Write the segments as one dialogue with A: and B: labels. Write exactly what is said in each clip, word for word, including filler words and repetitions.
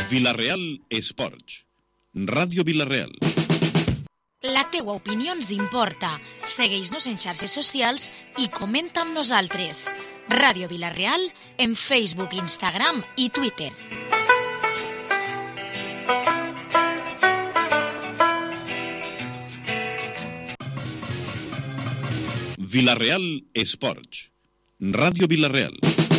A: Vila-real Esports. Ràdio Vila-real.
B: La teua opinió ens importa. Segueix-nos en xarxes socials i comenta amb nosaltres. Ràdio Vila-real en Facebook, Instagram i Twitter.
A: Vila-real Esports. Ràdio Vila-real.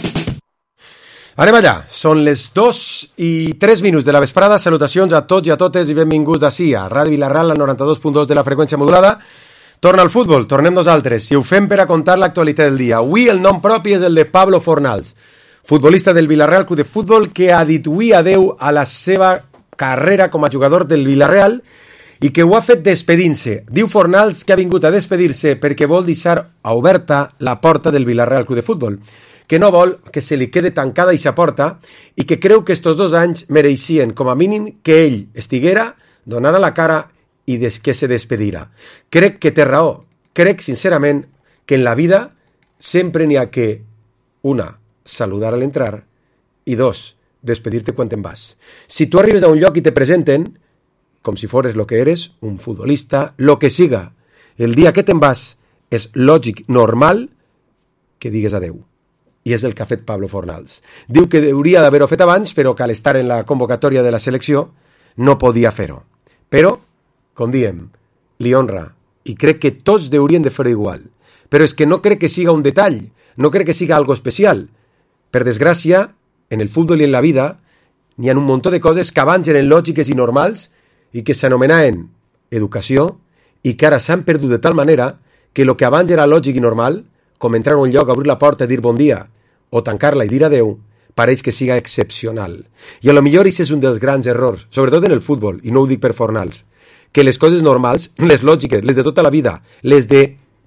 C: Anem allà, són les dos i tres minuts de la vesprada. Salutacions a tots i a totes i benvinguts d'ací a Ràdio Vila-real, al noranta-dos punt dos de la freqüència modulada. Torna al futbol, tornem nosaltres i ho fem per a contar l'actualitat del dia. Avui el nom propi és el de Pablo Fornals, futbolista del Vila-real Club de Futbol, que ha dit avui adeu a la seva carrera com a jugador del Vila-real i que ho ha fet despedint-se. Diu Fornals que ha vingut a despedir-se perquè vol deixar oberta la porta del Vila-real Club de Futbol, que no vol que se li quede tancada eixa porta i que creu que estos dos anys mereixien, com a mínim, que ell estiguera, donara la cara i des que se despedira. Crec que té raó. Crec, sincerament, que en la vida sempre n'hi ha que, una, saludar a l'entrar i dos, despedir-te quan te'n vas. Si tu arribes a un lloc i te presenten com si fores lo que eres, un futbolista, lo que siga, el dia que te'n vas és lògic, normal, que digues adeu. I és el que ha fet Pablo Fornals. Diu que hauria d'haver-ho fet abans, però que al estar en la convocatòria de la selecció no podia fer-ho. Però, com diem, li honra, i crec que tots haurien de fer-ho igual. Però és que no crec que siga un detall, no crec que siga algo especial. Per desgràcia, en el futbol i en la vida, n'hi ha un munt de coses que abans eren lògiques i normals i que s'anomenaven educació i que ara s'han perdut de tal manera que el que abans era lògic i normal, com entrar a un lloc, obrir la porta, dir bon dia, o tancar-la i dir adeu, pareix que siga excepcional. I a lo millor això és un dels grans errors, sobretot en el futbol, i no ho dic per Fornals, que les coses normals, les lògiques, les de tota la vida, les de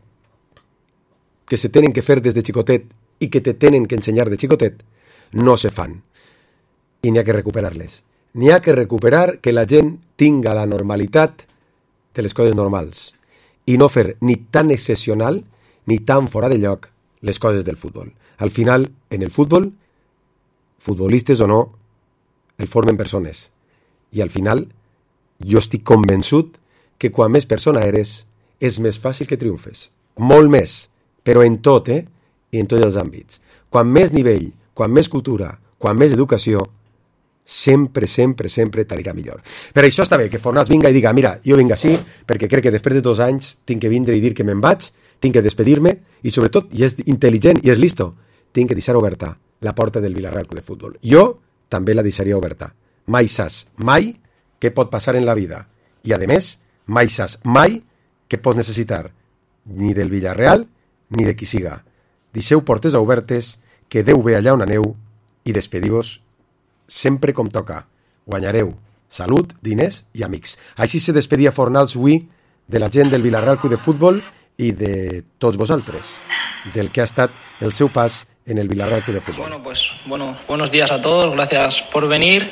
C: que se tenen que fer des de xicotet i que te tenen que ensenyar de xicotet, no se fan. I n'hi ha que recuperar-les. N'hi ha que recuperar que la gent tinga la normalitat de les coses normals i no fer ni tan excepcional ni tan fora de lloc les coses del futbol. Al final, en el futbol, futbolistes o no, el formen persones. I al final, jo estic convençut que quan més persona eres, és més fàcil que triomfes. Molt més, però en tot, eh? I en tots els àmbits. Quan més nivell, quan més cultura, quan més educació, sempre, sempre, sempre t'anirà millor. Per això està bé que Fornals vinga i diga, mira, jo vinc així perquè crec que després de dos anys tinc que vindre i dir que me'n vaig, tinc que despedir-me i sobretot, i és intel·ligent i és listo, tinc que deixar oberta la porta del Vila-real Club de Futbol. Jo també la deixaria oberta. Mai saps mai què pot passar en la vida. I a més, mai saps mai què pots necessitar ni del Vila-real ni de qui siga. Deixeu portes obertes, que Déu ve allà on aneu i despediu-vos sempre com toca. Guanyareu salut, diners i amics. Així se despedia Fornals avui de la gent del Vila-real Club de Futbol y de todos vosotros, del que ha estado el seu pas en el Vila-real Club de Fútbol.
D: Bueno, pues bueno, buenos días a todos, gracias por venir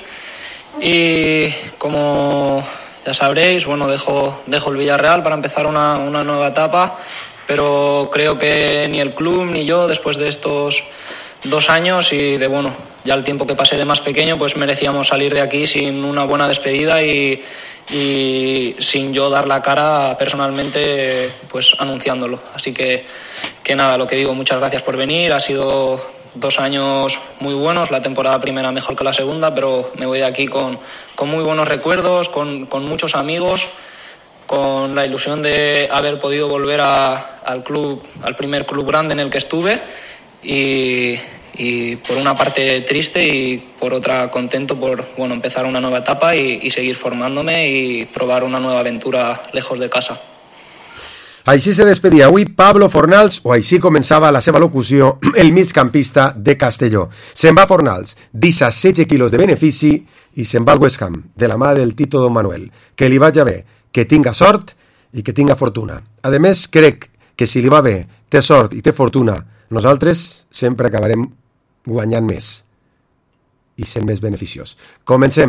D: y como ya sabréis, bueno, dejo, dejo el Villarreal para empezar una, una nueva etapa, pero creo que ni el club ni yo, después de estos dos años y de, bueno, ya el tiempo que pasé de más pequeño, pues merecíamos salir de aquí sin una buena despedida y y sin yo dar la cara personalmente, pues anunciándolo. Así que, que nada, lo que digo, muchas gracias por venir. Ha sido dos años muy buenos, la temporada primera mejor que la segunda, pero me voy de aquí con, con muy buenos recuerdos, con, con muchos amigos, con la ilusión de haber podido volver a, al club, al primer club grande en el que estuve y, y por una parte triste y por otra contento por, bueno, empezar una nueva etapa y, y seguir formándome y probar una nueva aventura lejos de casa.
C: Així se despedia avui Pablo Fornals, o així començava la seva locució el migcampista de Castelló. Se'n va Fornals, deixa setze quilos de benefici i se'n va al West Ham, de la mà del Tito Don Manuel. Que li vagi bé, que tinga sort i que tinga fortuna. A més, crec que si li va bé, té sort i té fortuna, nosaltres sempre acabarem guanyant més i sent més beneficiós. Comencem.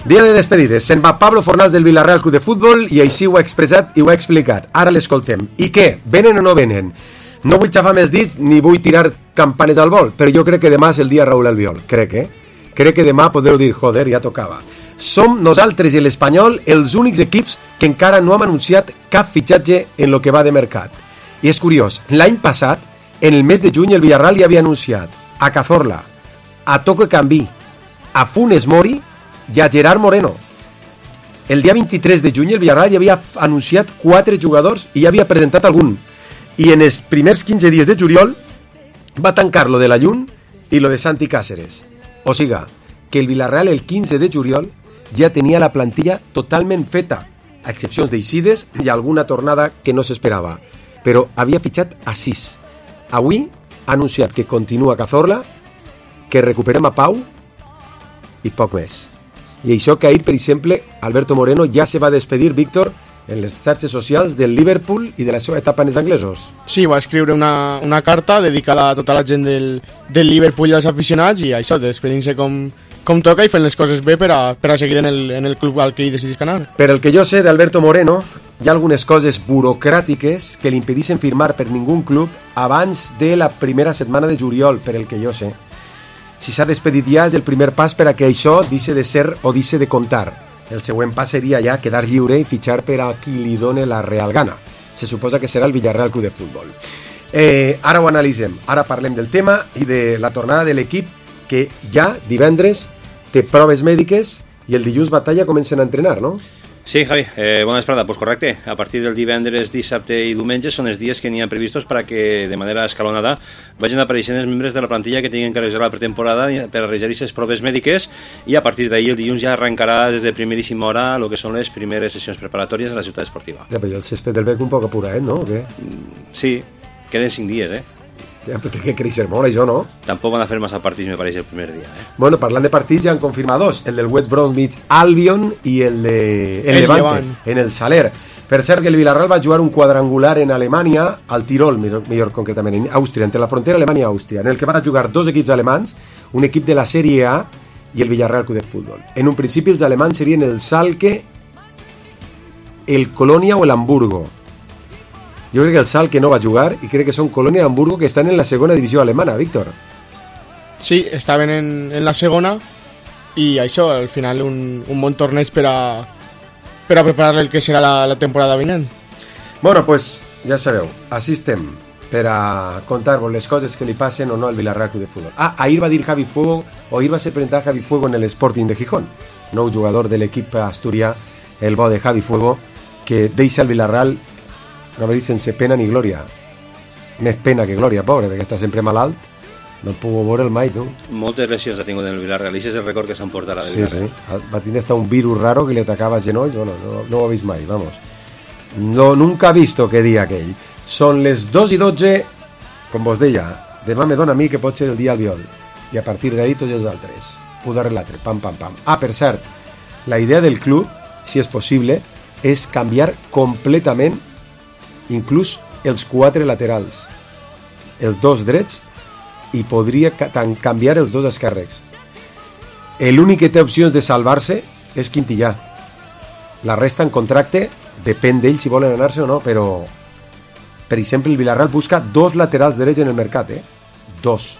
C: Dia de despedides. Se'n va Pablo Fornals del Villarreal Club de Futbol i així ho ha expressat i ho ha explicat. Ara l'escoltem. I què? Venen o no venen? No vull xafar més dits ni vull tirar campanes al vol, però jo crec que demà és el dia Raúl Albiol. Crec, eh? Crec que demà podeu dir, joder, ja tocava. Som nosaltres i l'Espanyol els únics equips que encara no hem anunciat cap fitxatge en lo que va de mercat. I és curiós, l'any passat, en el mes de juny, el Villarreal ja havia anunciat a Cazorla, a Toco Cambí, a Funes Mori i a Gerard Moreno. El dia vint-i-tres de juny el Villarreal ja havia anunciat quatre jugadors i ja havia presentat algun. I en els primers quinze dies de juliol va tancar lo de la Llun i lo de Santi Cáceres. O siga, que el Villarreal el quinze de juliol ja tenia la plantilla totalment feta, a excepcions d'Eixides i alguna tornada que no s'esperava. Però havia fitxat a sis. Avui ha anunciat que continua Cazorla, que recuperem a Pau i poc més. I això que ahir, per exemple, Alberto Moreno ja se va despedir, Víctor, en les xarxes socials del Liverpool i de la seva etapa en els anglesos.
E: Sí, va escriure una, una carta dedicada a tota la gent del, del Liverpool i als aficionats i això, despedint-se com, com toca i fent les coses bé per a, per a seguir en el, en el club al que hi decidís anar.
C: Per el que jo sé d'Alberto Moreno, hi ha algunes coses burocràtiques que li impedeixen firmar per ningú club abans de la primera setmana de juliol, per el que jo sé. Si s'ha despedit ja és el primer pas per a que això deixi de ser o deixi de comptar. El següent pas seria ja quedar lliure i fitxar per a qui li doni la real gana. Se suposa que serà el Villarreal Club de Futbol. Eh, ara ho analitzem. Ara parlem del tema i de la tornada de l'equip que ja divendres té proves mèdiques i el dilluns batalla comencen a entrenar, no?
F: Sí, Javi, eh, bona vesprada, pues correcte. A partir del divendres, dissabte i diumenge són els dies que n'hi ha previstos per a que de manera escalonada vagin apareixent els membres de la plantilla que tinguin que realitzar la pretemporada per a realitzar aquestes proves mèdiques i a partir d'ahir el dilluns ja arrencarà des de primeríssima hora el que són les primeres sessions preparatòries a la ciutat esportiva.
C: Ja, però el césped del bec un poc apurat, no? O què?
F: Sí, queden cinc dies, eh?
C: Ja, però té que créixer molt, això, no?
F: Tampoc van a fer massa partits, me pareix, el primer dia. Eh?
C: Bueno, parlant de partits, ja han confirmat dos, el del West Bromwich Albion i el de el, el Levante, Levant. En el Saler. Per cert, que el Villarreal va jugar un quadrangular en Alemanya, al Tirol, millor, millor concretament, en Àustria, entre la frontera Alemanya i Àustria, en el que van jugar dos equips alemans, un equip de la Sèrie A i el Villarreal Club de Futbol. En un principi, els alemans serien el Schalke, el Colonia o el Hamburgo. Jo crec que el Schalke no va jugar i crec que són Colònia i Hamburgo que estan en la segona divisió alemana, Víctor.
E: Sí, estaven en, en la segona i això, al final un, un bon torneig per a, per a preparar el que serà la, la temporada vinent.
C: Bueno, pues ja sabeu, així estem per a contar-vos les coses que li passen o no al Villarreal Club de Futbol. Ah, ahir va dir Javi Fuego, o ahir va ser presentat Javi Fuego en el Sporting de Gijón, nou jugador de l'equip asturià, el bo de Javi Fuego, que deixa el Villarreal no haver-hi sense pena ni glòria. Més pena que glòria, pobre, perquè està sempre malalt. No el puc veure'l mai, tu.
F: Moltes lesions ha tingut en el Villarreal, i és el record que s'han portat a la
C: sí,
F: Villarreal.
C: Sí, va tenir hasta un virus raro que li atacava genoll, bueno, no, no ho he vist mai, vamos. No, nunca he visto que dia aquell. Són les dos i dotze, com vos deia, demà me dona a mi que pot ser el dia Albiol, i a partir d'ahir tots els altres. Puc darrer l'altre, pam, pam, pam. Ah, per cert, la idea del club, si és possible, és canviar completament inclús els quatre laterals, els dos drets, i podria canviar els dos esquerres. L'únic que té opcions de salvar-se és Quintillà. La resta en contracte depèn d'ells si volen anar-se o no, però per exemple el Villarreal busca dos laterals drets en el mercat, eh? Dos.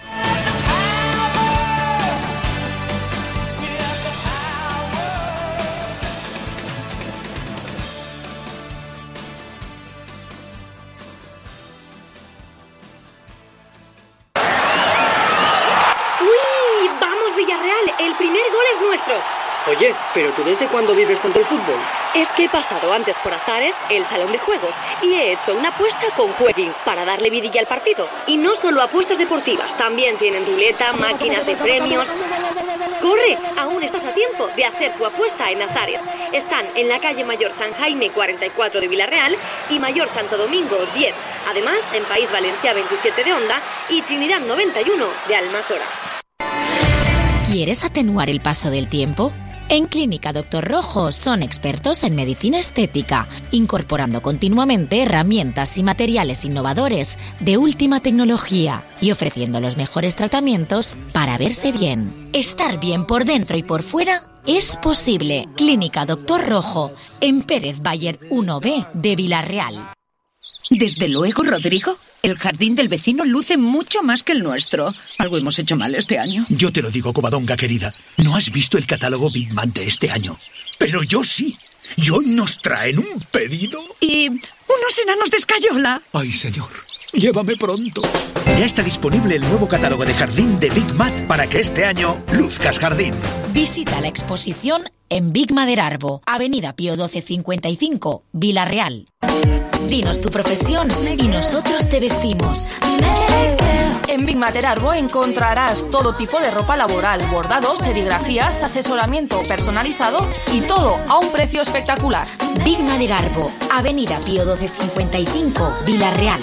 G: Oye, ¿pero tú desde cuándo vives tanto el fútbol?
H: Es que he pasado antes por Azares, el salón de juegos, y he hecho una apuesta con Jueguin para darle vidilla al partido. Y no solo apuestas deportivas, también tienen ruleta, máquinas de premios. ¡Corre! Aún estás a tiempo de hacer tu apuesta en Azares. Están en la calle Mayor San Jaime cuarenta y cuatro de Villarreal y Mayor Santo Domingo diez. Además, en País Valencia veintisiete de Onda y Trinidad noventa y uno de Almasora.
B: ¿Quieres atenuar el paso del tiempo? En Clínica Doctor Rojo son expertos en medicina estética, incorporando continuamente herramientas y materiales innovadores de última tecnología y ofreciendo los mejores tratamientos para verse bien. Estar bien por dentro y por fuera es posible. Clínica Doctor Rojo, en Pérez Bayer uno B de Villarreal.
I: Desde luego, Rodrigo, el jardín del vecino luce mucho más que el nuestro. Algo hemos hecho mal este año.
J: Yo te lo digo, Covadonga querida. No has visto el catálogo Big Man de este año. Pero yo sí. Y hoy nos traen un pedido.
I: Y unos enanos de escayola.
J: Ay, señor, llévame pronto. Ya está disponible el nuevo catálogo de jardín de Big Mat para que este año luzcas jardín.
B: Visita la exposición en Big Maderarbo, Avenida Pío doce cincuenta y cinco, Villarreal. Dinos tu profesión y nosotros te vestimos.
K: En Big Maderarbo encontrarás todo tipo de ropa laboral, bordados, serigrafías, asesoramiento personalizado y todo a un precio espectacular.
B: Big Maderarbo, Avenida Pío doce cincuenta y cinco, Villarreal.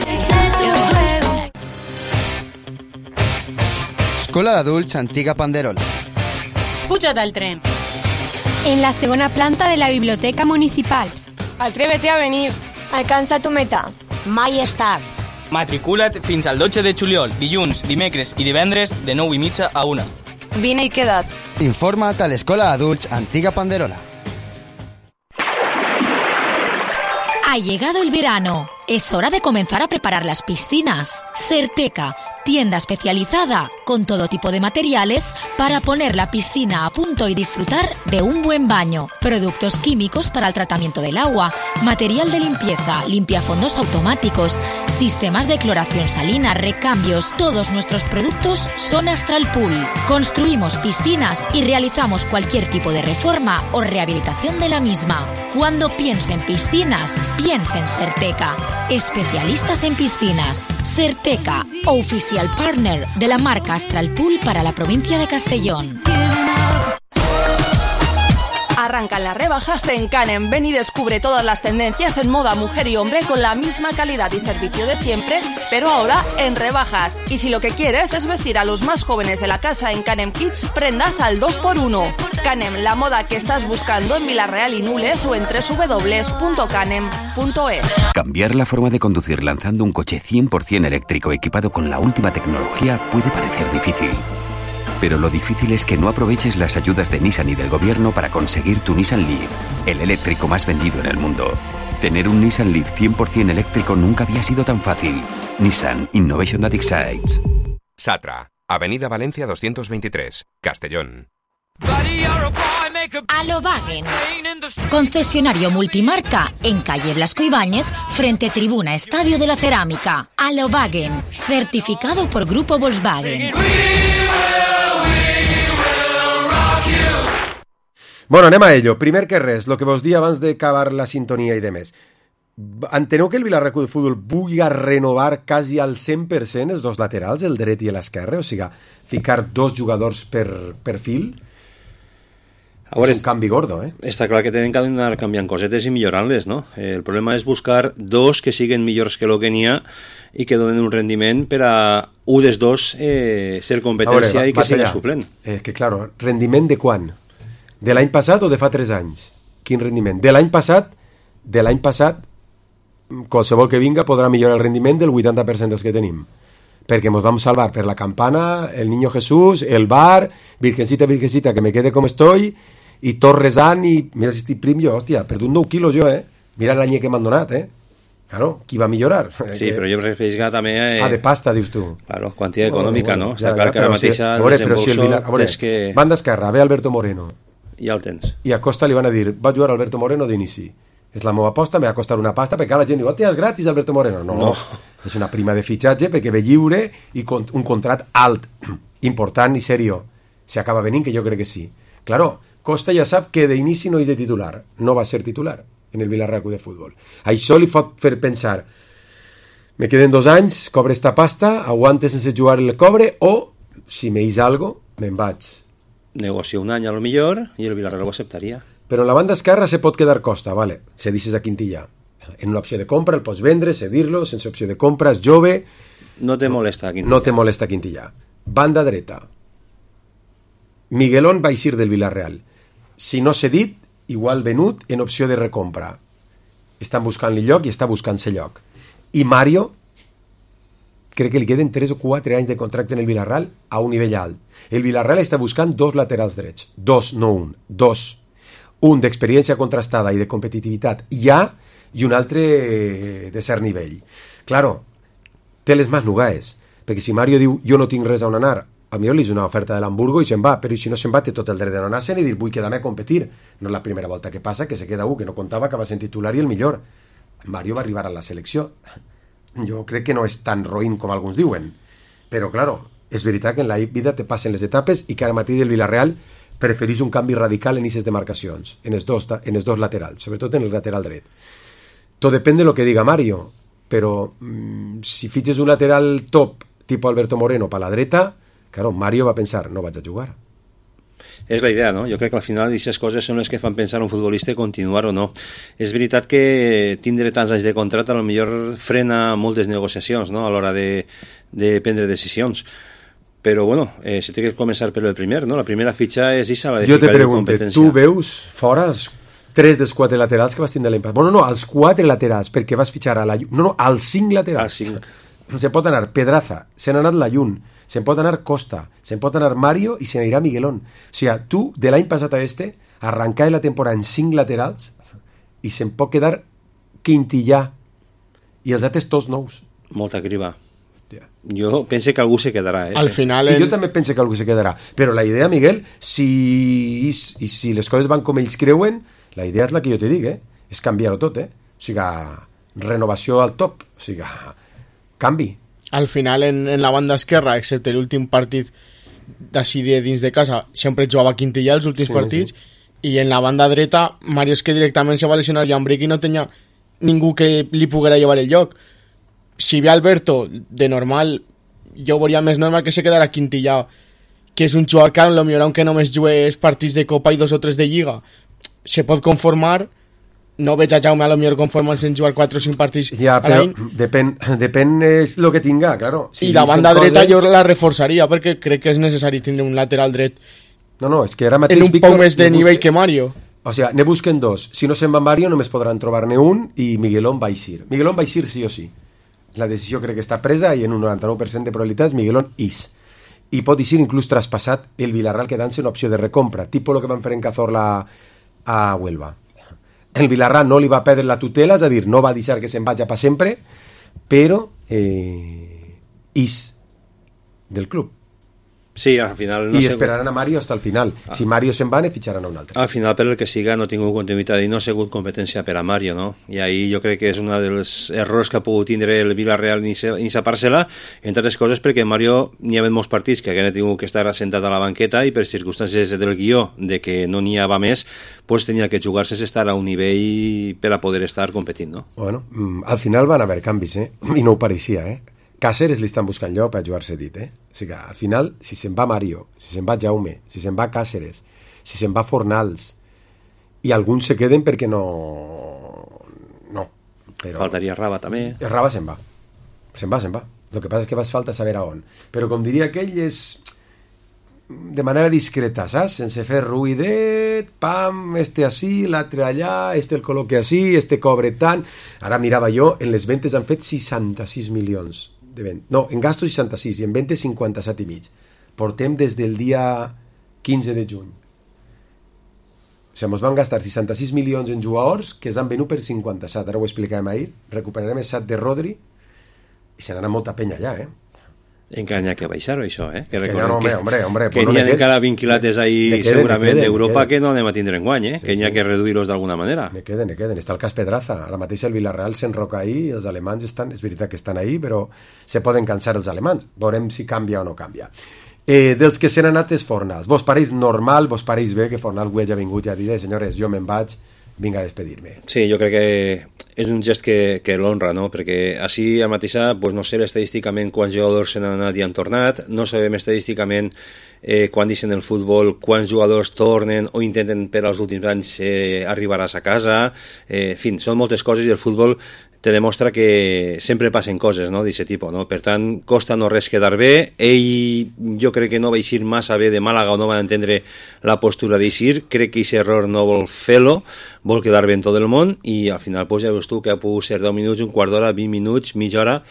L: Escola d'Adults Antiga Panderola.
M: Puja't al tren.
N: En la segunda planta de la Biblioteca Municipal.
M: Atrévete a venir.
N: Alcanza tu meta.
B: Mai és tard.
O: Matricula't fins al dotze de juliol, dilluns, dimecres i divendres de nou i mitja a una.
M: Vine i queda't.
L: Informa't a l'Escola d'Adults Antiga Panderola.
B: Ha llegado el verano. Es hora de comenzar a preparar las piscinas. Serteca, tienda especializada con todo tipo de materiales para poner la piscina a punto y disfrutar de un buen baño. Productos químicos para el tratamiento del agua, material de limpieza, limpiafondos automáticos, sistemas de cloración salina, recambios. Todos nuestros productos son Astral Pool. Construimos piscinas y realizamos cualquier tipo de reforma o rehabilitación de la misma. Cuando piense en piscinas, piense en Serteca. Especialistas en piscinas. Serteca, oficial partner de la marca Astral Pool para la provincia de Castellón.
K: Arrancan las rebajas en Canem. Ven y descubre todas las tendencias en moda mujer y hombre con la misma calidad y servicio de siempre, pero ahora en rebajas. Y si lo que quieres es vestir a los más jóvenes de la casa en Canem Kids, prendas al dos por uno. Canem, la moda que estás buscando en Villarreal y Nules o en doble u doble u doble u punto canem punto es.
P: Cambiar la forma de conducir lanzando un coche cien por ciento eléctrico equipado con la última tecnología puede parecer difícil. Pero lo difícil es que no aproveches las ayudas de Nissan y del gobierno para conseguir tu Nissan Leaf, el eléctrico más vendido en el mundo. Tener un Nissan Leaf cien por ciento eléctrico nunca había sido tan fácil. Nissan Innovation that excites.
Q: Satra, Avenida Valencia doscientos veintitrés, Castellón.
B: Alobagen, concesionario multimarca en calle Blasco Ibáñez, frente tribuna Estadio de la Cerámica. Alobagen, certificado por Grupo Volkswagen.
C: Bueno, anem a ello. Primer que res, el que vos dia abans d'acabar la sintonia i de més. Enteneu que el Vilarreal de Futbol vulgui renovar quasi al cent per cent els dos laterals, el dret i l'esquerre, o sigui, ficar dos jugadors per, per fil?
F: Ahora
C: és un canvi gordo, eh?
F: Està clar que tenen que anar canviant cosetes i millorant-les, no? El problema és buscar dos que siguen millors que el que n'hi ha i que donen un rendiment per a un dels dos eh, ser competència veure, va, i que sigui suplent.
C: Eh, que, claro, rendiment de quan? De l'any passat o de fa tres anys? Quin rendiment? De l'any passat, de l'any passat, qualsevol que vinga podrà millorar el rendiment del vuitanta per cent dels que tenim. Perquè ens vam salvar per la campana, el Niño Jesús, el bar, virgencita, virgencita, que me quede com estoy, i tot resant, i mira si estic prim jo, hòstia, perdut nou quilos jo, eh? Mira l'any que m'han donat, eh? Claro, qui va millorar?
F: Sí, però jo prefereixo també... Eh...
C: Ah, de pasta, dius tu.
F: Claro, quantitat econòmica,
C: bueno, bueno,
F: no? Està ja, clar ja, que ara mateix
C: si,
F: el
C: veure,
F: desembolso
C: si el Vila, veure,
F: és que...
C: Banda esquerra, ve Alberto Moreno.
F: Ja el tens.
C: I a Costa li van a dir, va jugar Alberto Moreno d'inici. És la meva aposta, me va costar una pasta, perquè la gent diu, hòstia, és gratis Alberto Moreno. No, no, és una prima de fitxatge perquè ve lliure i con un contrat alt, important i serio. Si acaba venint, que jo crec que sí. Claro, Costa ja sap que d'inici no és de titular, no va ser titular en el Vilarreal de Futbol. Això li pot fer pensar, me queden dos anys, cobre esta pasta, aguante sense jugar el cobre, o, si me és algo, me'n vaig.
F: Negocia un any a lo millor i el Vilarreal ho acceptaria.
C: Però en la banda esquerra se pot quedar Costa, vale, se dices a Quintilla. En una opció de compra el pots vendre, cedir-lo, sense opció de compra, és jove...
F: No te molesta Quintilla.
C: No te molesta Quintilla. Banda dreta. Miguelón va eixir del Vilarreal. Si no cedit, igual venut en opció de recompra. Estan buscant-li lloc i està buscant-se lloc. I Mario, crec que li queden tres o quatre anys de contracte en el Villarreal a un nivell alt. El Villarreal està buscant dos laterals drets, dos, no un, dos. Un d'experiència contrastada i de competitivitat ja, i un altre de cert nivell. Claro, té les mans nugaes, perquè si Mario diu jo no tinc res a on anar, a millor li és una oferta de l'Hamburgo i se'n va, però si no se'n va té tot el dret de no anar-se'n i dir vull quedar-me a competir. No és la primera volta que passa que se queda un que no comptava que va ser titular i el millor. Mario va arribar a la selecció. Jo crec que no és tan roïn com alguns diuen, però claro, és veritat que en la vida te passen les etapes i que ara mateix el Villarreal prefereix un canvi radical en aquestes demarcacions, en els dos, en els dos laterals, sobretot en el lateral dret. Tot depèn de lo que diga Mario, però mmm, si fitxes un lateral top tipus Alberto Moreno per la dreta, claro, Mario va pensar, no vaig a jugar.
F: És la idea, no? Jo crec que al final aquestes coses són les que fan pensar un futbolista continuar o no. És veritat que tindre tants anys de contracte potser frena moltes negociacions, no?, a l'hora de, de prendre decisions. Però, bueno, eh, se té que començar per el primer, no? La primera fitxa és ixa, la de
C: jo te pregunto, tu veus fora els tres dels quatre laterals que vas tindre l'empat? Bueno, no, els quatre laterals, perquè vas fitxar a la... No, no, als cinc laterals.
F: Als cinc.
C: Se pot anar Pedraza, se n'ha anat la Llun, se'n pot anar Costa, se'n pot anar Mario i se n'anirà Miguelón. O sigui, tu, de l'any passat a este, arrencar la temporada en cinc laterals i se'n pot quedar Quintillà i els altres tots nous.
F: Molta criba. Jo penso que algú se quedarà, eh?
E: Al final...
C: Sí,
E: en...
C: jo també penso que algú se quedarà. Però la idea, Miguel, si, i si les coses van com ells creuen, la idea és la que jo te dic, eh? És canviar-ho tot, eh? O sigui, renovació al top. O sigui, canvi.
E: Al final, en, en la banda esquerra, excepte l'últim partit d'ací de dins de casa, sempre jugava Quintillà els últims sí, partits, sí. I en la banda dreta, Mario és que directament se va lesionar Jan-Brick i no tenia ningú que li poguera llevar el lloc. Si ve Alberto, de normal, jo veuria més normal que se quedara Quintillà, que és un jugador que potser aunque només jugués partits de Copa i dos o tres de Lliga, se pot conformar. No veig a Jaume a lo millor conformant-se en jugar quatre o cinc partits
C: ja, a l'any. Depèn, depèn és el que tinga, claro. Si
E: I la banda dreta coses... jo la reforçaria perquè crec que és necessari tindre un lateral dret
C: no, no, és que ara mateix
E: en un
C: Víctor,
E: poc més de nivell
C: busque...
E: que Mario.
C: O sigui, ne busquen dos. Si no se'n va Mario només podran trobar-ne un i Miguelón va eixir. Miguelón va eixir sí o sí. La decisió crec que està presa i en un noranta-nou per cent de probabilitats Miguelón ix. I pot eixir inclús traspassat el Villarreal quedant-se una opció de recompra, tipus el que van fer en Cazorla a Huelva. El Villarreal no li va perdre la tutela, és a dir, no va deixar que se'n vagi per sempre, però eh, ix del club.
F: Sí, al final... No
C: I
F: sé...
C: esperaran a Mario hasta el final. Ah. Si Mario se'n va, ne fitxaran a un altre.
F: Al final, per el que siga, no ha tingut continuïtat i no ha sigut competència per a Mario, no? I ahí jo crec que és un dels errors que ha pogut tindre el Villarreal en aquesta parcel·la, entre altres coses perquè Mario n'hi ha molts partits que hagueren tingut que estar assentat a la banqueta i per circumstàncies del guió de que no n'hi havia més, pues tenia que jugar-se estar a un nivell per a poder estar competint, no?
C: Bueno, al final van haver canvis, eh? I no ho pareixia, eh? Cáceres li estan buscant lloc per jugar-se dit, eh? O sigui que al final, si se'n va Mario, si se'n va Jaume, si se'n va Cáceres, si se'n va Fornals, i alguns se queden perquè no... No. Però...
F: Faltaria Raba també.
C: Raba se'n va. Se'n va, se'n va. El que passa és que vas falta saber a on. Però com diria aquell, és de manera discreta, saps? Sense fer ruïdet, pam, este així, l'altre allà, este el col·loque així, este cobre tant... Ara mirava jo, en les ventes han fet seixanta-sis milions de vent. No, en gastos seixanta-sis i en ventes cinquanta-set i mig. Portem des del dia quinze de juny. O sigui, ens van gastar seixanta-sis milions en jugadors que s'han venut per cinquanta-set. Ara ho explicàvem ahir. Recuperarem el set de Rodri i se n'anà molta penya allà, eh?
F: Encara n'hi ha que baixar-ho, això, eh? Que,
C: que no, home, home, home,
F: que n'hi ha encara vint quilates ahí segurament d'Europa que no anem a tindre enguany, eh? Sí, que n'hi ha sí. que reduir-los d'alguna manera.
C: Ne queden, ne queden. Està el cas Pedraza. Ara mateix el Villarreal s'enroca ahí, els alemans estan, és veritat que estan ahí, però se poden cansar els alemans. Veurem si canvia o no canvia. Eh, dels que s'han anat és Fornals. Vos pareix normal, vos pareix bé que Fornals avui hagi vingut i ha dit, senyores, jo me'n vaig, vinga a despedir-me.
F: Sí, jo crec que és un gest que, que l'honra, no? Perquè així a mateixa, pues, no sé estadísticament quants jugadors se n'han anat i han tornat, no sabem estadísticament eh, quan deixen el futbol, quants jugadors tornen o intenten per als últims anys eh, arribar a sa casa, eh, en fi, són moltes coses i el futbol te demostra que sempre passen coses, no?, d'aquest tipus, no? Per tant, costa no res quedar bé. Ell, jo crec que no va eixir massa bé de Màlaga o no va entendre la postura d'eixir. Crec que aquest error no vol fer-lo, vol quedar bé en tot el món i al final, pues, ja veus tu que ha pogut ser deu minuts, un quart d'hora, vint minuts, mitja hora,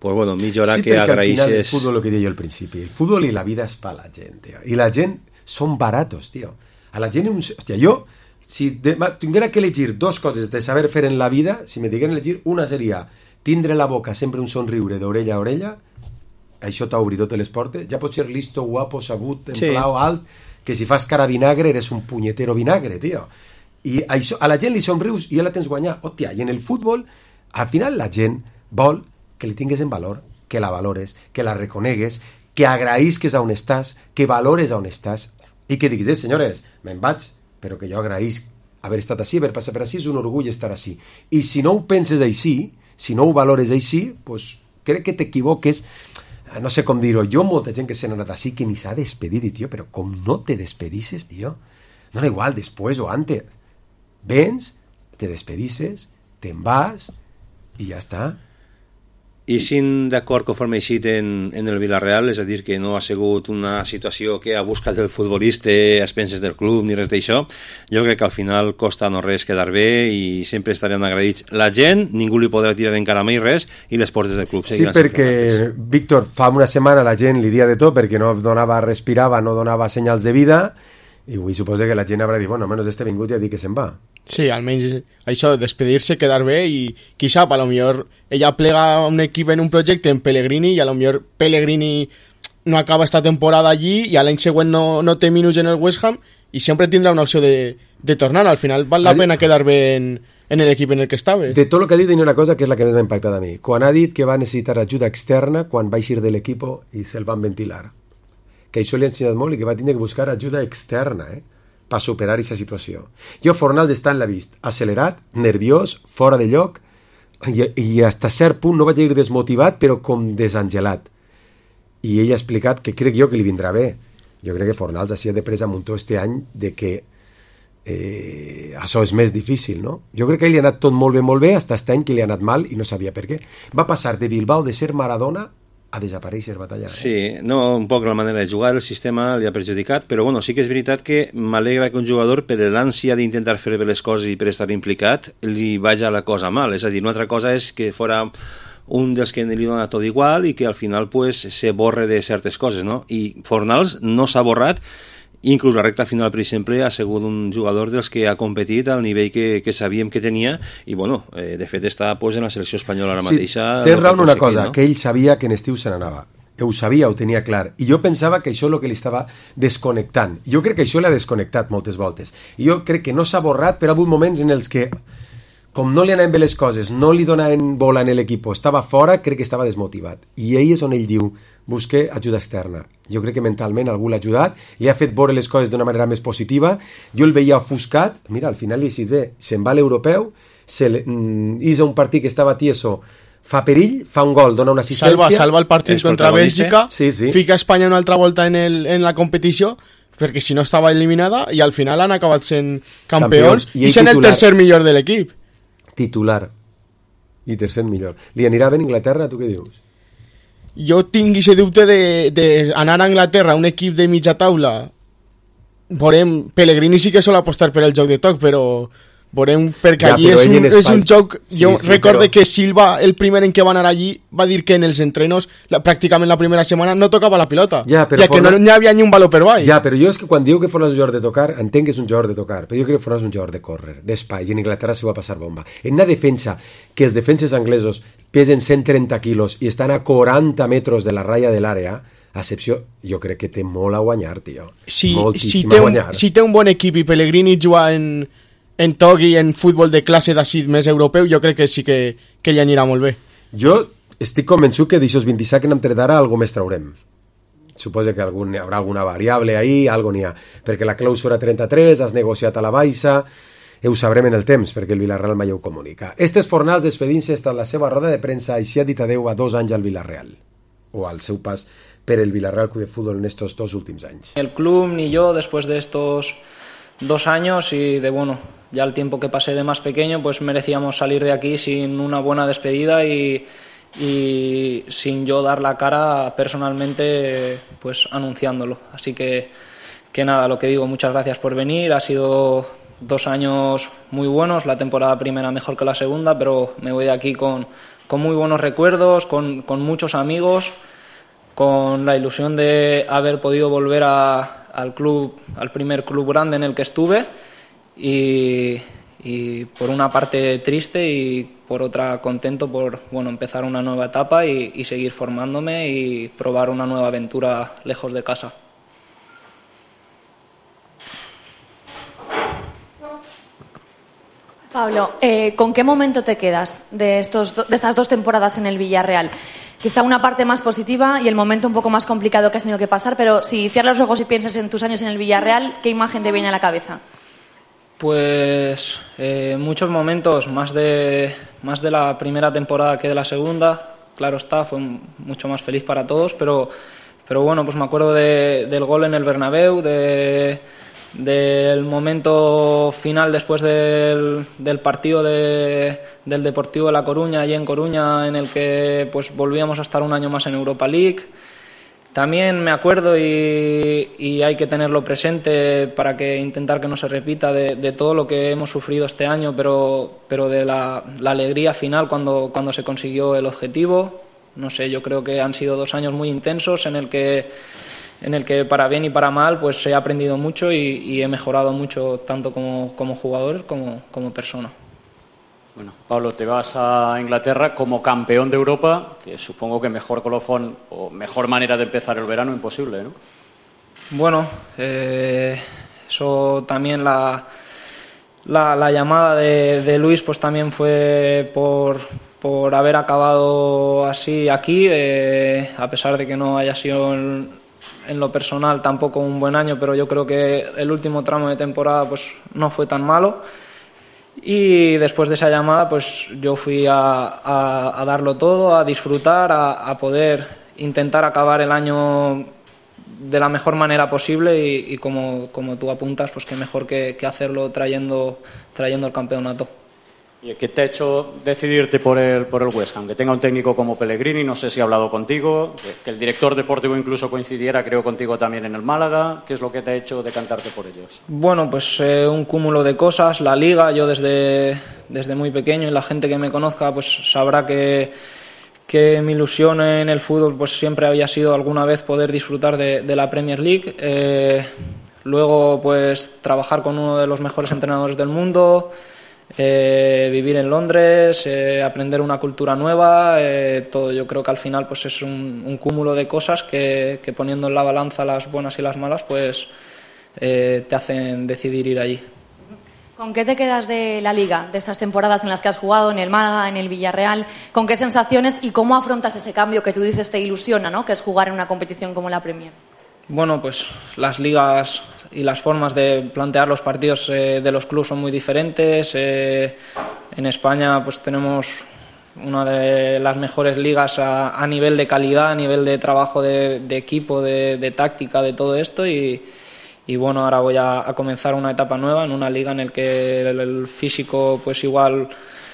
F: pues bueno, millora
C: sí,
F: que agraïsses...
C: Sí, perquè al final el fútbol, lo que deia jo al principi, el fútbol i la vida és per la gent, tio. I la gent són baratos, tio. A la gent... Hòstia, jo, si de, tinguera que elegir dos coses de saber fer en la vida, si me digueren elegir, una seria tindre la boca sempre un somriure d'orella a orella, això t'obri totes les portes, ja pots ser listo, guapo, sabut, en
F: sí.
C: plau, alt, que si fas cara vinagre eres un punyetero vinagre, tio. I això, a la gent li somrius i ja la tens guanyat. Hòstia, i en el futbol, al final la gent vol que li tingues en valor, que la valores, que la reconegues, que agraïsques a on estàs, que valores a on estàs, i que diguis, eh, senyores, me'n vaig, però que jo agraïsc haver estat així, haver passat per així, és un orgull estar així. I si no ho penses així, si no ho valores així, pues crec que t'equivoques. No sé com dir-ho, jo molta gent que s'ha anat així que ni s'ha despedit, tio, però com no te despedisses, tio? No era igual, després o antes. Vens, te despedisses, te'n vas i ja està.
F: I sin d'acord conforme eixit en, en el Villarreal, és a dir, que no ha sigut una situació que ha buscat el futbolista a expenses del club ni res d'això, jo crec que al final costa no res quedar bé i sempre estaran agraïts la gent, ningú li podrà tirar encara mai res i les portes del club
C: seguiran. Sí, perquè, Víctor, fa una setmana la gent li dia de tot perquè no donava, respirava, no donava senyals de vida i avui suposa que la gent haurà dit, bueno, almenys este vingut ja dic que se'n va.
E: Sí, almenys això, despedir-se, quedar bé i qui sap, a lo millor ella plega un equip en un projecte en Pellegrini i a lo millor Pellegrini no acaba esta temporada allí i a l'any següent no, no té minuts en el West Ham i sempre tindrà una opció de, de tornar. Al final val la pena quedar bé en, en l'equip en el que estaves.
C: De tot el que ha dit, hi ha una cosa que és la que més m'ha impactat a mi. Quan ha dit que va necessitar ajuda externa quan va eixir de l'equip i se'l van ventilar. Que això li ha ensenyat molt i que va tindre que buscar ajuda externa, eh? per superar aquesta situació. Jo Fornals està en l'ha vist accelerat, nerviós, fora de lloc i, i hasta cert punt no vaig dir desmotivat però com desangelat i ell ha explicat que crec jo que li vindrà bé. Jo crec que Fornals ha de presa muntó este any de que eh, això és més difícil, no? Jo crec que ell li ha anat tot molt bé, molt bé, hasta este any que li ha anat mal i no sabia per què. Va passar de Bilbao de ser Maradona a desaparèixer batalla. Eh?
F: Sí, no, un poc la manera de jugar, el sistema li ha perjudicat, però bueno, sí que és veritat que m'alegra que un jugador, per l'ànsia d'intentar fer bé les coses i per estar implicat, li vaja la cosa mal. És a dir, una altra cosa és que fora un dels que li dona tot igual i que al final pues, se borre de certes coses, no? I Fornals no s'ha borrat, inclús la recta final, per exemple, ha sigut un jugador dels que ha competit al nivell que, que sabíem que tenia i, bueno, eh, de fet està pues, en la selecció espanyola ara mateixa.
C: Sí, tens raó en una cosa, no? Que ell sabia que en estiu se n'anava. Ho sabia, ho tenia clar. I jo pensava que això és el que li estava desconnectant. Jo crec que això l'ha desconnectat moltes voltes. I jo crec que no s'ha borrat, però ha hagut moments en els que, com no li anaven bé les coses, no li donaven bola en l'equip, estava fora, crec que estava desmotivat. I ell és on ell diu, busque ajuda externa. Jo crec que mentalment algú l'ha ajudat, li ha fet veure les coses d'una manera més positiva, jo el veia ofuscat, mira, al final li ha dit bé, se'n va a l'europeu, se mm, és un partit que estava tieso, fa perill, fa un gol, dona una assistència...
E: Salva, salva el partit contra Bèlgica,
C: sí, sí.
E: Fica Espanya una altra volta en, el, en la competició, perquè si no estava eliminada, i al final han acabat sent campions, Campions. i, i sent el tercer millor de l'equip.
C: Titular. I tercer millor. Li anirà bé a Inglaterra, tu què dius?
E: Jo tinc aquest dubte d'anar a Anglaterra, un equip de mitja taula. Veurem, Pellegrini sí que sol apostar per el joc de toc, però veurem, perquè ja, allí és un, és un joc... Jo sí, sí, recorde però... que Silva, el primer en què va anar allí, va dir que en els entrenos, la, pràcticament la primera setmana, no tocava la pilota, ja, ja que no n'hi havia ni un valor per baix.
C: Ja, però jo és que quan diu que Fornals és un jugador de tocar, entenc que és un jugador de tocar, però jo crec que Fornals és un jugador de córrer, d'espai, i en Inglaterra s'ho va passar bomba. En una defensa, que els defenses anglesos pesen cent trenta quilos i estan a quaranta metres de la ratlla de l'àrea, a excepció, jo crec que té molt a guanyar, tio.
E: Si, si, té un, si té un bon equip i Pellegrini juga en... en toc i en futbol de classe d'ací més europeu, jo crec que sí que, que li anirà molt bé.
C: Jo estic convençut que d'aixòs vint-i-set que n'hem tret ara algo més traurem. Suposo que algun, hi haurà alguna variable ahí, algo n'hi ha, perquè la clàusula trenta-tres has negociat a la baixa, ho sabrem en el temps, perquè el Villarreal mai ho comunica. Estes Fornals despedint-se està en la seva roda de premsa i s'hi ha dit adeu a dos anys al Villarreal, o al seu pas per el Villarreal Club de Fútbol en estos dos últims anys.
D: El club ni yo, después de estos dos años y de, bueno, ya el tiempo que pasé de más pequeño, pues merecíamos salir de aquí sin una buena despedida y, y sin yo dar la cara personalmente, pues anunciándolo. Así que, que nada, lo que digo, muchas gracias por venir. Ha sido dos años muy buenos, la temporada primera mejor que la segunda, pero me voy de aquí con, con muy buenos recuerdos, con, con muchos amigos, con la ilusión de haber podido volver a, al club, al primer club grande en el que estuve, y, y por una parte triste y por otra contento por, bueno, empezar una nueva etapa y, y seguir formándome y probar una nueva aventura lejos de casa.
R: Pablo, eh, ¿con qué momento te quedas de, estos, de estas dos temporadas en el Villarreal? Quizá una parte más positiva y el momento un poco más complicado que has tenido que pasar, pero si cierras los ojos y piensas en tus años en el Villarreal, ¿qué imagen te viene a la cabeza?
D: Pues eh, muchos momentos, más de, más de la primera temporada que de la segunda, claro está, fue mucho más feliz para todos, pero, pero bueno, pues me acuerdo de, del gol en el Bernabéu, de... del momento final después del, del partido de, del Deportivo de La Coruña, allí en Coruña, en el que pues volvíamos a estar un año más en Europa League. También me acuerdo, y, y hay que tenerlo presente para que intentar que no se repita, de, de todo lo que hemos sufrido este año, pero, pero de la, la alegría final cuando, cuando se consiguió el objetivo. No sé, yo creo que han sido dos años muy intensos en el que en el que para bien y para mal pues he aprendido mucho y, y he mejorado mucho tanto como, como jugador como, como persona.
S: Bueno, Pablo, te vas a Inglaterra como campeón de Europa, que supongo que mejor colofón o mejor manera de empezar el verano imposible, ¿no?
D: Bueno, eh, eso también la, la, la llamada de, de Luis pues también fue por, por haber acabado así aquí, eh, a pesar de que no haya sido el, en lo personal tampoco un buen año, pero yo creo que el último tramo de temporada pues no fue tan malo, y después de esa llamada pues yo fui a, a, a darlo todo, a disfrutar, a, a poder intentar acabar el año de la mejor manera posible, y, y como, como tú apuntas, pues qué mejor que, que hacerlo trayendo, trayendo el campeonato.
S: ¿Y qué te ha hecho decidirte por el, por el West Ham? Que tenga un técnico como Pellegrini, no sé si ha hablado contigo, que, que el director deportivo incluso coincidiera, creo, contigo también en el Málaga. ¿Qué es lo que te ha hecho decantarte por ellos?
D: Bueno, pues eh, un cúmulo de cosas. La Liga, yo desde, desde muy pequeño, y la gente que me conozca pues sabrá que, que mi ilusión en el fútbol pues siempre había sido alguna vez poder disfrutar de, de la Premier League. Eh, luego pues trabajar con uno de los mejores entrenadores del mundo. Eh, vivir en Londres, eh, aprender una cultura nueva, eh, todo. Yo creo que al final pues es un, un cúmulo de cosas que, que poniendo en la balanza las buenas y las malas pues eh, te hacen decidir ir allí.
R: ¿Con qué te quedas de la Liga, de estas temporadas en las que has jugado en el Málaga, en el Villarreal? ¿Con qué sensaciones y cómo afrontas ese cambio que tú dices te ilusiona, ¿no?, que es jugar en una competición como la Premier?
D: Bueno, pues las ligas y las formas de plantear los partidos eh, de los clubes son muy diferentes. Eh, en España pues tenemos una de las mejores ligas a, a nivel de calidad, a nivel de trabajo de, de equipo, de, de táctica, de todo esto, y, y bueno, ahora voy a, a comenzar una etapa nueva en una liga en el que el, el físico pues igual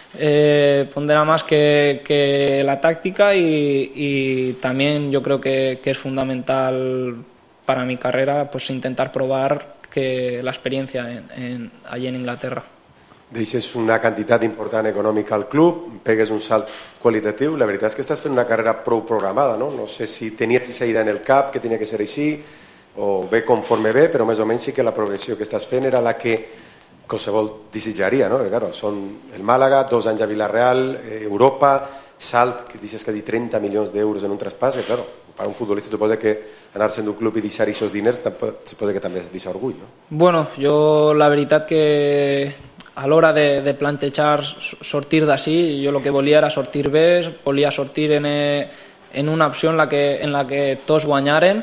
D: eh, pondera más que, que la táctica, y, y también yo creo que, que es fundamental para mi carrera pues intentar probar que la experiencia en, en, allí en Inglaterra.
C: Deixes una quantitat important econòmica al club, pegues un salt qualitatiu. La veritat és que estàs fent una carrera prou programada, no? No sé si tenies aquesta idea en el cap, que tenia que ser així, o bé conforme bé, però més o menys sí que la progressió que estàs fent era la que qualsevol desitjaria, no? Perquè, claro, són el Màlaga, dos anys a Villarreal, eh, Europa, salt, que dices quasi trenta milions d'euros en un traspàs, i, claro, per un futbolista suposa que anar-se'n d'un club i deixar aquests diners suposa que també es deixa orgull, no?
D: Bueno, jo la veritat que a l'hora de, de plantejar sortir d'ací, jo el que volia era sortir bé, volia sortir en, en una opció en la que, en la que tots guanyàrem,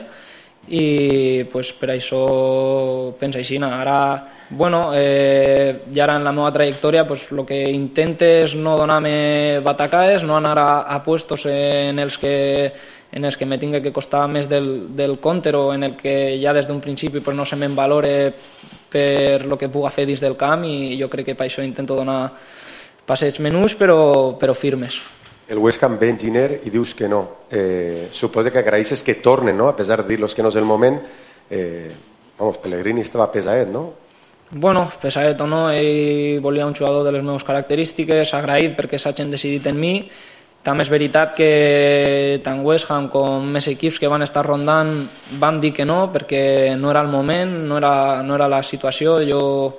D: i pues, per això penso així. Ara, bueno, eh, i ara en la meva trajectòria pues, el que intente és no donar-me batacaes, no anar a, a puestos en els que en els que me tinga que costar més del, del compte, o en el que ja des d'un principi pues, no se me'n valore per lo que puga fer dins del camp, i jo crec que per això intento donar passeigs menuts però, però firmes.
C: El West Ham ve enginyer i dius que no. Eh, suposa que agraeixes que tornen, no? A pesar de dir-los que no és el moment. Eh, vamos, Pellegrini estava pesadet, no?
D: Bueno, pesadet o no, ell volia un jugador de les meves característiques, agraït perquè s'hagin decidit en mi, També és veritat que tant West Ham com més equips que van estar rondant van dir que no, perquè no era el moment, no era, no era la situació. Jo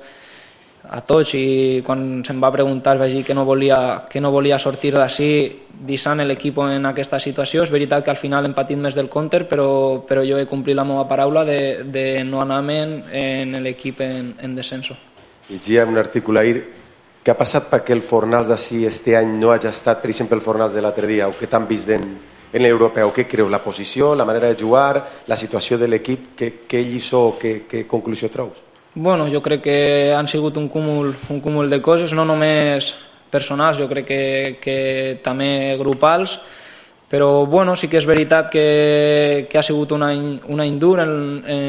D: a tots, i quan se'm va preguntar vaig dir que no volia, que no volia sortir d'ací deixant l'equip en aquesta situació. És veritat que al final hem patit més del compte, però, però jo he complit la meva paraula de, de no anar-me'n en l'equip en, en descenso.
C: Llegia un article ahir. Què ha passat perquè el Fornals d'ací este any no hagi estat, per exemple, el Fornals de l'altre dia, o què t'han vist en, en l'europeu? Què creus? La posició, la manera de jugar, la situació de l'equip? Què, què lliçó, què, què conclusió treus?
D: Bueno, jo crec que han sigut un cúmul, un cúmul de coses, no només personals, jo crec que, que també grupals, però bueno, sí que és veritat que, que ha sigut un any, un any dur en,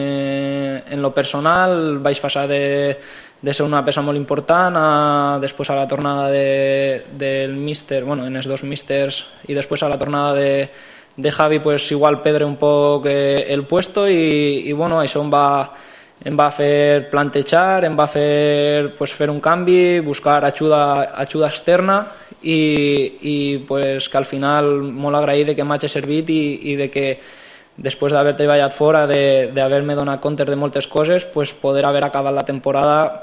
D: en, en lo personal. Vaig passar de de ser una peça molt important, a, després a la tornada de, del míster, bueno, en els dos místers, i després a la tornada de, de Javi, pues igual perdre un poc eh, el puesto, i, i bueno, això em va, em va fer plantejar, em va fer, pues, fer un canvi, buscar ajuda, ajuda externa, i, i pues, que al final molt agraït de que m'hagi servit i, i de que després d'haver treballat fora, d'haver-me donat compte de moltes coses, pues, poder haver acabat la temporada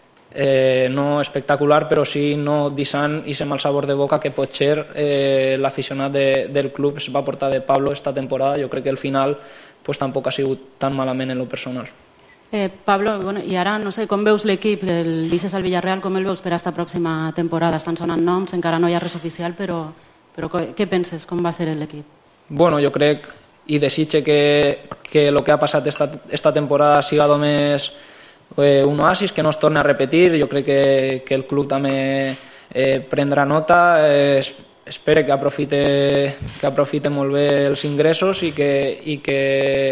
D: eh, no espectacular, però sí no deixant i amb el sabor de boca que potser eh, l'aficionat de, del club es va portar de Pablo esta temporada. Jo crec que el final pues, tampoc ha sigut tan malament en lo personal.
M: Eh, Pablo, bueno, i ara no sé, com veus l'equip, el deixes al Villarreal, com el veus per a esta pròxima temporada? Estan sonant noms, encara no hi ha res oficial, però, però què penses? Com va ser l'equip?
D: Bueno, jo crec i desitge que, que el que ha passat esta, esta temporada siga només eh, un oasis, que no es torni a repetir. Jo crec que, que el club també eh, prendrà nota, eh, espero que aprofite, que aprofite molt bé els ingressos i que, i que,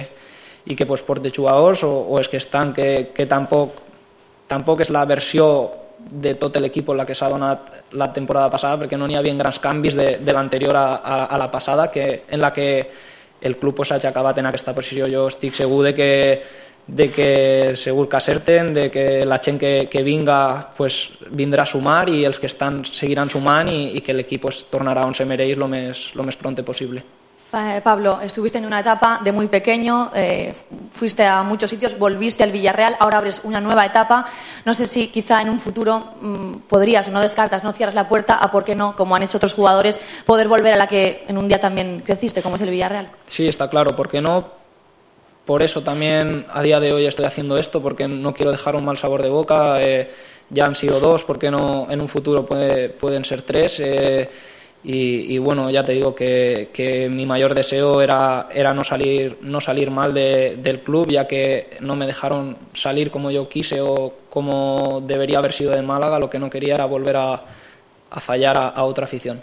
D: i que pues, porti jugadors o, o els que estan, que, que tampoc, tampoc és la versió de tot l'equip en la que s'ha donat la temporada passada, perquè no n'hi havia grans canvis de, de l'anterior a, a, a la passada, que, en la que el club pues, hagi acabat en aquesta posició. Jo estic segur de que, de que segur que acerten, de que la gent que, que vinga pues, vindrà a sumar i els que estan seguiran sumant i, i que l'equip pues, tornarà on se mereix lo més, lo més pronto posible.
R: Eh, Pablo, estuviste en una etapa de muy pequeño, eh, fuiste a muchos sitios, volviste al Villarreal, ahora abres una nueva etapa. No sé si quizá en un futuro mmm, podrías o no descartas, no cierras la puerta a, por qué no, como han hecho otros jugadores, poder volver a la que en un día también creciste, como es el Villarreal.
D: Sí, está claro, ¿por qué no? Por eso también a día de hoy estoy haciendo esto, porque no quiero dejar un mal sabor de boca. Eh, ya han sido dos, ¿por qué no? En un futuro puede, pueden ser tres. Eh, Y, y bueno, ya te digo que, que mi mayor deseo era, era no salir, no salir mal de, del club, ya que no me dejaron salir como yo quise o como debería haber sido de Málaga. Lo que no quería era volver a, a fallar a, a otra afición.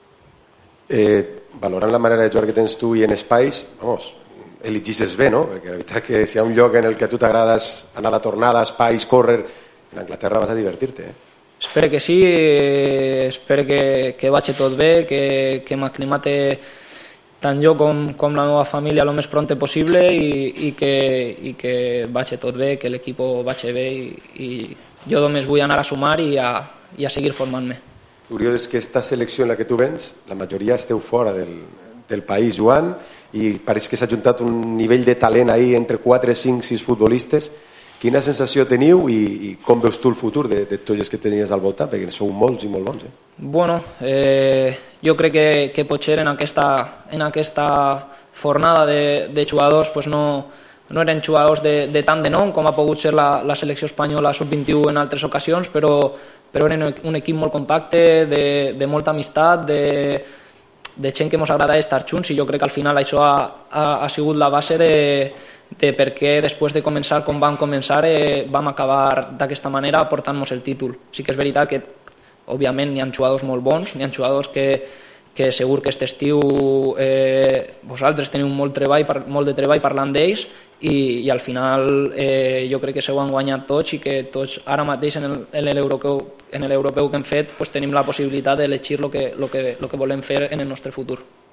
C: Eh, valorant la manera de jugar que tens tu i en espais, vamos, eligisses bé, no? Perquè la veritat que si hi ha un lloc en el que a tu t'agrades anar a la tornada, espais, córrer, en Anglaterra vas a divertir-te, eh?
D: Espero que sí, espero que, que vagi tot bé, que, que m'aclimate tant jo com, com la meva família el més pront possible i, i, que, i que vagi tot bé, que l'equip vagi bé i, i jo només vull anar a sumar i a, i a seguir formant-me.
C: Curiós és que esta selecció en la que tu vens, la majoria esteu fora del, del país jugant i pareix que s'ha juntat un nivell de talent ahí entre quatre, cinc, sis futbolistes. Quina sensació teniu i, i com veus tu el futur de, de tots els que tenies al voltant? Perquè sou molts i molt bons. Eh?
D: Bueno, eh, jo crec que, que potser en aquesta, en aquesta fornada de, de jugadors pues no, no eren jugadors de, de tant de nom com ha pogut ser la, la selecció espanyola sub vint-i-u en altres ocasions, però, però eren un equip molt compacte, de, de molta amistat, de, de gent que ens agrada estar junts, i jo crec que al final això ha, ha, ha sigut la base de de per què després de començar com vam començar eh, vam acabar d'aquesta manera portant-nos el títol. Sí que és veritat que òbviament n'hi ha jugadors molt bons, n'hi ha jugadors que, que segur que aquest estiu eh, vosaltres teniu molt, treball, molt de treball parlant d'ells i, i al final eh, jo crec que s'ho han guanyat tots i que tots ara mateix en l'europeu en l'europeu que hem fet pues, tenim la possibilitat d'elegir el que, lo que, lo que volem fer en el nostre futur.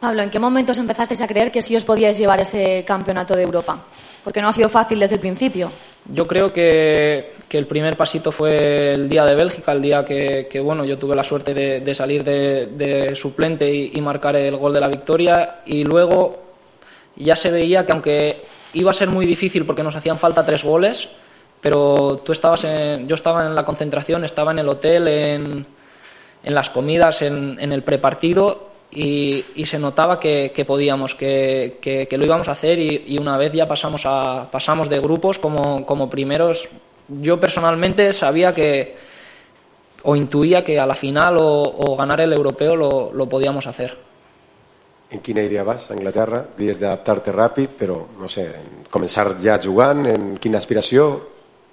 R: Pablo, ¿en qué momentos empezasteis a creer que sí os podíais llevar ese campeonato de Europa? Porque no ha sido fácil desde el principio.
D: Yo creo que, que el primer pasito fue el día de Bélgica, el día que, que bueno, yo tuve la suerte de, de salir de, de suplente y, y marcar el gol de la victoria, y luego ya se veía que aunque iba a ser muy difícil porque nos hacían falta tres goles, pero tú estabas en, yo estaba en la concentración, estaba en el hotel, en, en las comidas, en, en el prepartido, y, y se notaba que, que podíamos, que, que, que lo íbamos a hacer, y, y una vez ya pasamos a pasamos de grupos como, como primeros. Yo personalmente sabía que, o intuía que a la final o, o ganar el europeo lo, lo podíamos hacer.
C: En quina idea vas a Anglaterra? Dies d'adaptar-te ràpid, però, no sé, començar ja jugant, en quina aspiració?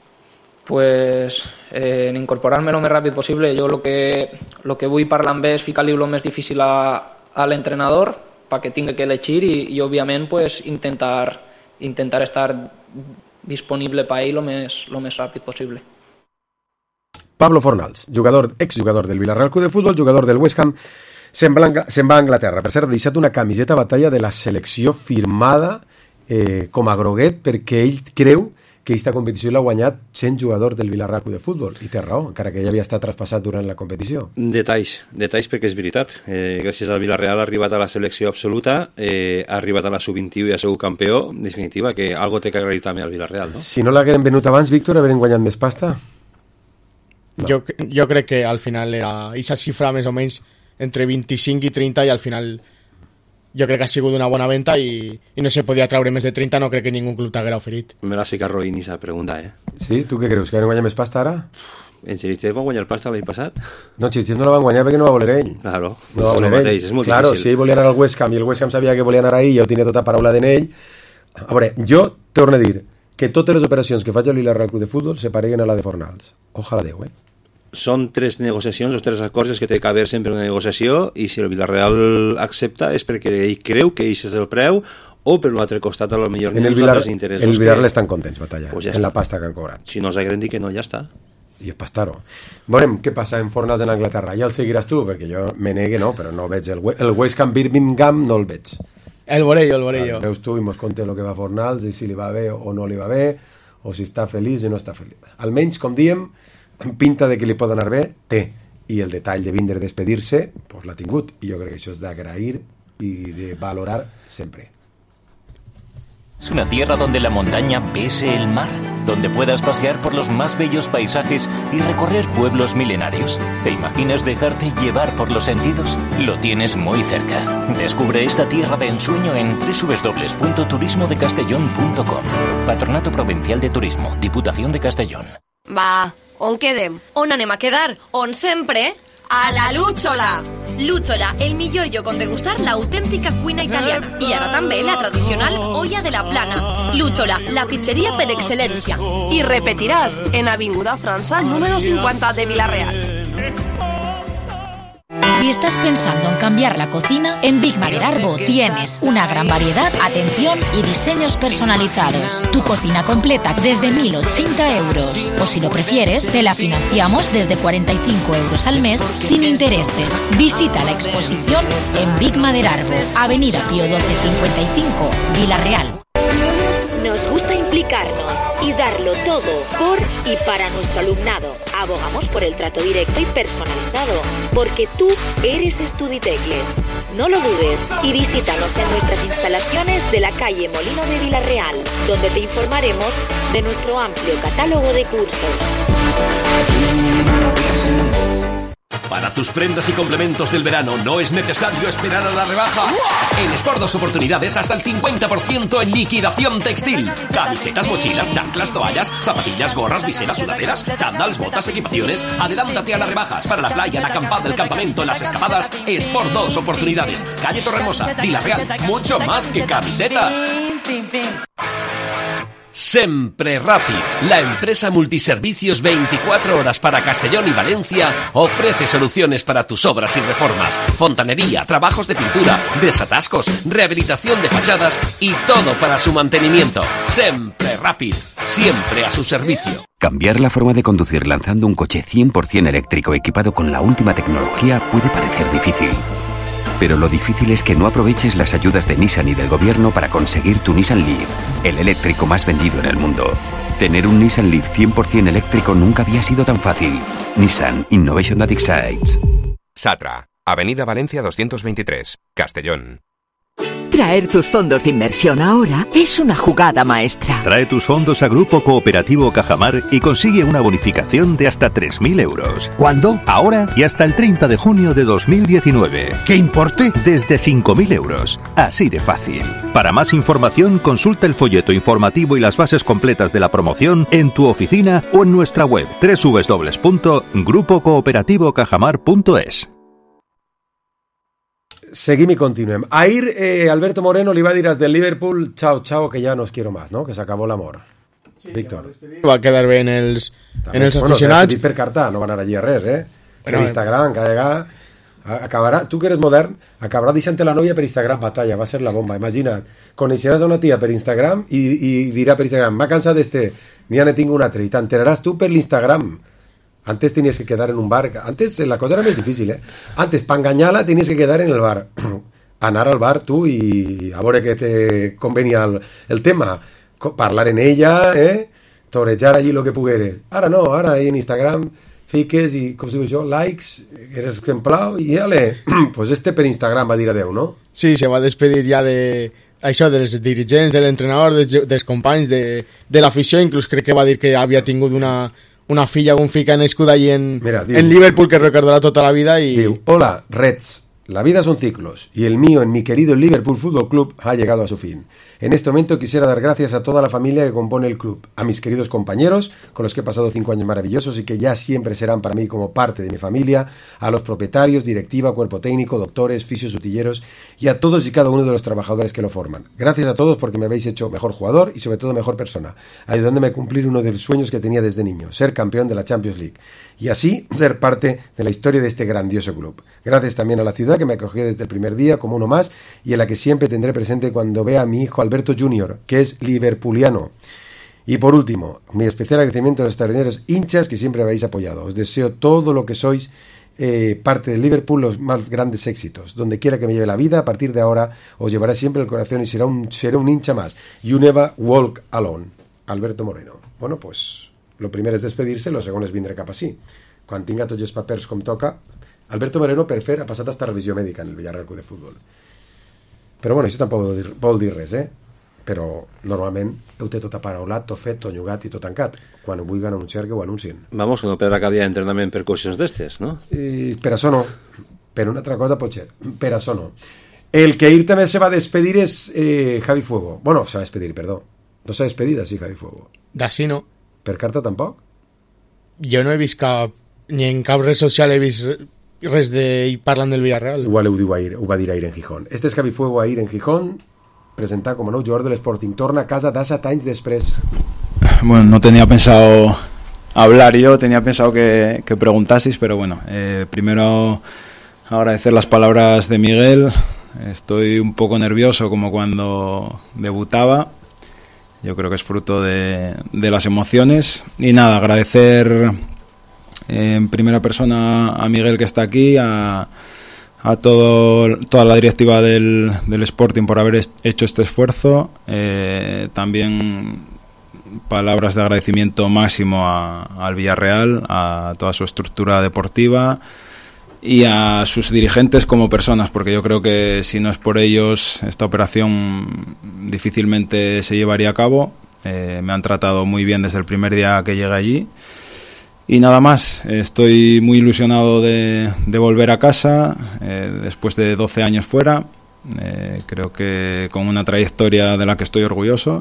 D: Pues eh, en incorporarme lo més ràpid possible. Jo lo que, lo que vull parlar amb és ficar-li el més difícil a, a l'entrenador perquè tingui que elegir, i, i òbviament pues, intentar, intentar estar disponible per ell lo més, lo més ràpid possible.
C: Pablo Fornals, jugador, exjugador del Villarreal Club de Futbol, jugador del West Ham, se'n va, se'n va a Anglaterra. Per cert, ha deixat una camiseta batalla de la selecció firmada eh, com a groguet perquè ell creu que aquesta competició l'ha guanyat sent jugador del Villarreal Club de Futbol, i té raó, encara que ja havia estat traspassat durant la competició.
F: Detalls, detalls perquè és veritat. Eh, gràcies al Villarreal ha arribat a la selecció absoluta, eh, ha arribat a la sub vint-i-u i ha sigut campió. En definitiva, que algo té que agrair també al Villarreal, no?
C: Si no l'hagueren venut abans, Víctor, haurien guanyat més pasta?
E: No. Jo, jo crec que al final era aquesta xifra més o menys entre vint-i-cinc i trenta, i al final jo crec que ha sigut una bona venda, i, i no se podia treure més de trenta. No crec que ningú club t'haguera oferit.
F: Me l'ha ficat Roïn esa pregunta, eh?
C: Sí? Tu què creus? Que van guanyar més pasta ara?
F: En Chirichev van guanyar pasta l'any passat?
C: No, Chirichev no la van guanyar perquè no va voler ell.
F: Claro,
C: no va voler
F: mateix, és molt
C: claro,
F: difícil.
C: Si ell volia anar al West Ham i el West Ham sabia que volia anar ahí, ja ho tenia tota paraula d'en ell. A veure, jo torno a dir que totes les operacions que faig al Villarreal Club de Futbol se pareguen a la de Fornals. Ojalà Déu, eh?
F: Són tres negociacions, o tres acords que té que haver sempre una negociació, i si el Villarreal accepta és perquè ell creu que això és el preu, o per l'altre costat a lo millor
C: en el Villar, interessos. El Villarreal que... estan contents, batalla, pues ja en està. La pasta que han cobrat.
F: Si no s'hagueren dit que no, ja està.
C: I és pastar-ho. Veurem què passa en Fornals en Anglaterra. Ja el seguiràs tu, perquè jo me negue, no, però no veig el, el West Ham Birmingham, no el veig.
E: El veuré jo, el veuré jo.
C: Veus tu i mos conté el que va Fornals, i si li va bé o no li va bé, o si està feliç o no està feliç. Almenys, com diem, pinta de que li pot anar bé, té, i el detall de vindre a despedir-se pues l'ha tingut, i jo crec que això és d'agrair i de valorar sempre.
T: Es una tierra donde la montaña bese el mar, donde puedas pasear por los más bellos paisajes y recorrer pueblos milenarios. ¿Te imaginas dejarte llevar por los sentidos? Lo tienes muy cerca. Descubre esta tierra de ensueño en doble u doble u doble u punto turismo de castellón punto com. Patronato Provincial de Turismo, Diputación de Castellón.
U: Va, on quedem?
H: On anem a quedar? On sempre?
U: A la Lúchola!
H: Lúchola, el millor lloc on degustar l'autèntica cuina italiana. I ara també la tradicional olla de la plana. Lúchola, la pizzeria per excel·lència.
U: I repetiràs en Avinguda França, número cincuenta de Villarreal.
B: Si estás pensando en cambiar la cocina, en Big Mader Arbo tienes una gran variedad, atención y diseños personalizados. Tu cocina completa desde mil ochenta euros. O si lo prefieres, te la financiamos desde cuarenta y cinco euros al mes sin intereses. Visita la exposición en Big Mader Arbo, Avenida Pío doce cincuenta y cinco, Villarreal.
H: Nos gusta implicarnos y darlo todo por y para nuestro alumnado. Abogamos por el trato directo y personalizado, porque tú eres Estuditecles. No lo dudes y visítanos en nuestras instalaciones de la calle Molino de Villarreal, donde te informaremos de nuestro amplio catálogo de cursos.
V: Para tus prendas y complementos del verano no es necesario esperar a las rebajas. En Sport dos oportunidades hasta el cincuenta por ciento en liquidación textil. Camisetas, mochilas, chanclas, toallas, zapatillas, gorras, viseras, sudaderas, chándals, botas, equipaciones. Adelántate a las rebajas para la playa, la acampada, el campamento, las escapadas. Sport dos oportunidades. Calle Torremosa, Villarreal. Mucho más que camisetas. Sempre Rapid, la empresa multiservicios veinticuatro horas para Castellón y Valencia, ofrece soluciones para tus obras y reformas, fontanería, trabajos de pintura, desatascos, rehabilitación de fachadas y todo para su mantenimiento. Sempre Rapid, siempre a su servicio.
P: Cambiar la forma de conducir lanzando un coche cien por ciento eléctrico equipado con la última tecnología puede parecer difícil. Pero lo difícil es que no aproveches las ayudas de Nissan y del gobierno para conseguir tu Nissan Leaf, el eléctrico más vendido en el mundo. Tener un Nissan Leaf cien por ciento eléctrico nunca había sido tan fácil. Nissan Innovation that excites.
Q: Satra, Avenida Valencia doscientos veintitrés, Castellón.
A: Traer tus fondos de inversión ahora es una jugada maestra.
G: Trae tus fondos a Grupo Cooperativo Cajamar y consigue una bonificación de hasta tres mil euros.
J: ¿Cuándo?
G: Ahora y hasta el treinta de junio de dos mil diecinueve.
J: ¿Qué importe?
G: Desde cinco mil euros. Así de fácil. Para más información, consulta el folleto informativo y las bases completas de la promoción en tu oficina o en nuestra web doble u doble u doble u punto grupo cooperativo cajamar punto es.
C: Seguim i continuem. Ahir eh, Alberto Moreno li va dir als del Liverpool chao, chao, que ja no os quiero más, no? Que s'acabó l'amor. Sí, Víctor.
E: Va quedar bé en els, en els
C: bueno,
E: aficionats.
C: Per carta, no va anar allí a res, eh? Per
E: Bueno,
C: Instagram, cada vegada acabarà, tu que eres modern, acabarà deixant la nòvia per Instagram, batalla, va ser la bomba, imagina't, coneixeràs a una tia per Instagram i, i dirà per Instagram, m'ha cansat d'este, n'hi ha ne tinc un altre, i t'enteraràs tu per l'Instagram. Antes tenías que quedar en un bar. Antes la cosa era más difícil, ¿eh? Antes, para engañarla, tenías que quedar en el bar. Anar al bar tú y a ver que te convenía el, el tema. Parlar en ella, ¿eh? Torejar allí lo que pugueres. Ahora no, ahora ahí en Instagram fiques y, com digo yo, likes, eres exemplar y ale, pues este per Instagram va dir adeu, ¿no?
E: Sí, se va despedir ja de... això dels dirigents, de l'entrenador, dels, dels companys, de, de l'afició, inclús crec que va dir que havia tingut una... una filla o un fill que ha nascut allí en, Mira, diu, en Liverpool que recordará toda la vida y...
C: Diu, hola, Reds, la vida son ciclos y el mío en mi querido Liverpool Fútbol Club ha llegado a su fin. En este momento quisiera dar gracias a toda la familia que compone el club, a mis queridos compañeros con los que he pasado cinco años maravillosos y que ya siempre serán para mí como parte de mi familia, a los propietarios, directiva, cuerpo técnico, doctores, fisios, utilleros y a todos y cada uno de los trabajadores que lo forman. Gracias a todos porque me habéis hecho mejor jugador y sobre todo mejor persona, ayudándome a cumplir uno de los sueños que tenía desde niño, ser campeón de la Champions League y así ser parte de la historia de este grandioso club. Gracias también a la ciudad que me acogió desde el primer día como uno más y en la que siempre tendré presente cuando vea a mi hijo Alberto junior, que es liverpuliano. Y por último, mi especial agradecimiento a los extraordinarios hinchas que siempre me habéis apoyado. Os deseo todo lo que sois eh, parte del Liverpool, los más grandes éxitos. Donde quiera que me lleve la vida, a partir de ahora os llevará siempre el corazón y será un, seré un hincha más. You never walk alone. Alberto Moreno. Bueno, pues lo primero es despedirse, lo segundo es vindre cap així. Quan tinga tots els papers com toca, Alberto Moreno per fer ha passat hasta revisió mèdica en el Villarreal Club de Futbol. Però bueno, això tampoc vol dir, vol dir res, eh? Però normalment heu té tot aparaulat, tot fet, tot llogat i tot tancat. Quan ho vulguin anunciar que ho anuncien.
F: Vamos, que no perdrà cap dia d'entrenament per qüestions d'estes, no?
C: I per això no. Per una altra cosa pot ser. Per això no. El que ir també se va despedir és eh, Javi Fuego. Bueno, se va despedir, perdó. No s'ha despedit així Javi Fuego.
E: D'ací no.
C: Per carta tampoc?
E: Jo no he vist cap... Ni en cap red social he vist res d'ell parlant del Villarreal.
C: Igual ho, diu ahir, ho va dir ahir en Gijón. Este és Javi Fuego ahir en Gijón, presentar com a nou jugador de l'Sporting. Torna a casa disset anys després.
W: Bueno, no tenía pensado hablar yo, tenía pensado que, que preguntaseis, pero bueno, eh, primero agradecer las palabras de Miguel. Estoy un poco nervioso como cuando debutaba. Yo creo que es fruto de, de las emociones. Y nada, agradecer en primera persona a Miguel que está aquí, a, a todo, toda la directiva del, del Sporting por haber hecho este esfuerzo. Eh, también palabras de agradecimiento máximo a, al Villarreal, a toda su estructura deportiva y a sus dirigentes como personas, porque yo creo que si no es por ellos esta operación difícilmente se llevaría a cabo. Eh, me han tratado muy bien desde el primer día que llegué allí. Y nada más, estoy muy ilusionado de, de volver a casa eh, después de doce años fuera. Eh, creo que con una trayectoria de la que estoy orgulloso.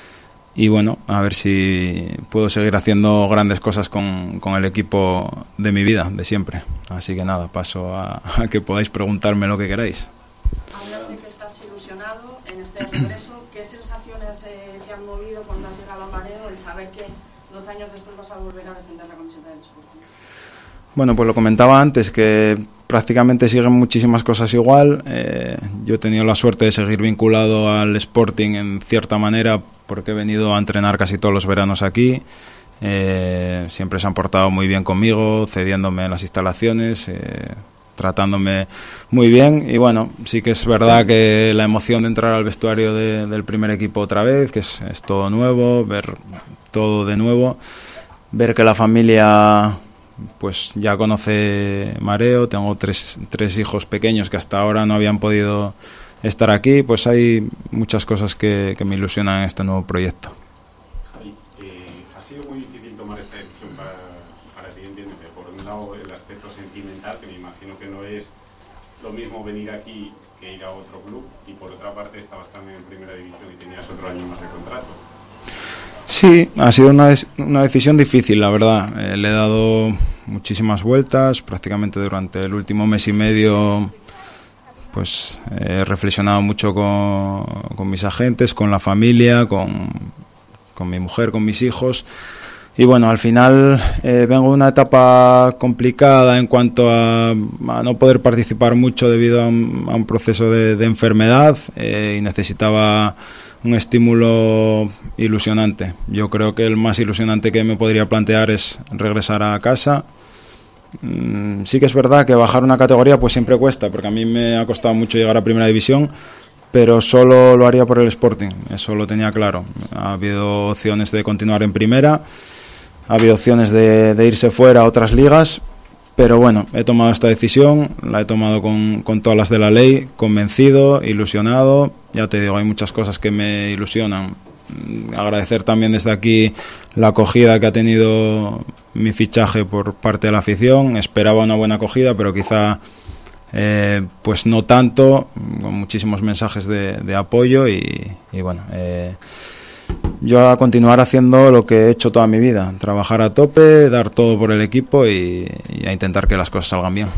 W: Y bueno, a ver si puedo seguir haciendo grandes cosas con, con el equipo de mi vida, de siempre. Así que nada, paso a, a que podáis preguntarme lo que queráis.
M: Hablas de que estás ilusionado en este regreso. ¿Qué sensaciones eh, te han movido cuando has llegado a Mareo el saber que doce años después vas a volver a defender la camiseta del Sporting?
W: Bueno, pues lo comentaba antes, que prácticamente siguen muchísimas cosas igual. Eh, yo he tenido la suerte de seguir vinculado al Sporting en cierta manera porque he venido a entrenar casi todos los veranos aquí. Eh, siempre se han portado muy bien conmigo, cediéndome las instalaciones. Eh, tratándome muy bien. Y bueno, sí que es verdad que la emoción de entrar al vestuario de, del primer equipo otra vez, que es, es todo nuevo, ver todo de nuevo, ver que la familia pues ya conoce Mareo. Tengo tres, tres hijos pequeños que hasta ahora no habían podido estar aquí. Pues hay muchas cosas que, que me ilusionan en este nuevo proyecto.
I: Javi, eh, ha sido muy difícil tomar esta decisión para, para ti, entiéndeme. Por un lado, el aspecto sentimental, que me imagino que no es lo mismo venir aquí que ir a otro club, y por otra parte estabas también en primera división y tenías otro año más de contrato.
W: Sí, ha sido una, una decisión difícil, la verdad. Eh, le he dado muchísimas vueltas, prácticamente durante el último mes y medio. Pues he reflexionado mucho con, con mis agentes, con la familia, con, con mi mujer, con mis hijos. Y bueno, al final eh, vengo de una etapa complicada en cuanto a, a no poder participar mucho debido a un, a un proceso de, de enfermedad, eh, y necesitaba un estímulo ilusionante. Yo creo que el más ilusionante que me podría plantear es regresar a casa. Mm, sí que es verdad que bajar una categoría pues siempre cuesta, porque a mí me ha costado mucho llegar a primera división, pero solo lo haría por el Sporting, eso lo tenía claro. Ha habido opciones de continuar en primera, ha habido opciones de, de irse fuera a otras ligas, pero bueno, he tomado esta decisión, la he tomado con, con todas las de la ley, convencido, ilusionado. Ya te digo, hay muchas cosas que me ilusionan. Agradecer también desde aquí la acogida que ha tenido mi fichaje por parte de la afición. Esperaba una buena acogida, pero quizá eh, pues no tanto, con muchísimos mensajes de, de apoyo y, y bueno, eh, yo a continuar haciendo lo que he hecho toda mi vida, trabajar a tope, dar todo por el equipo y, y a intentar que las cosas salgan bien.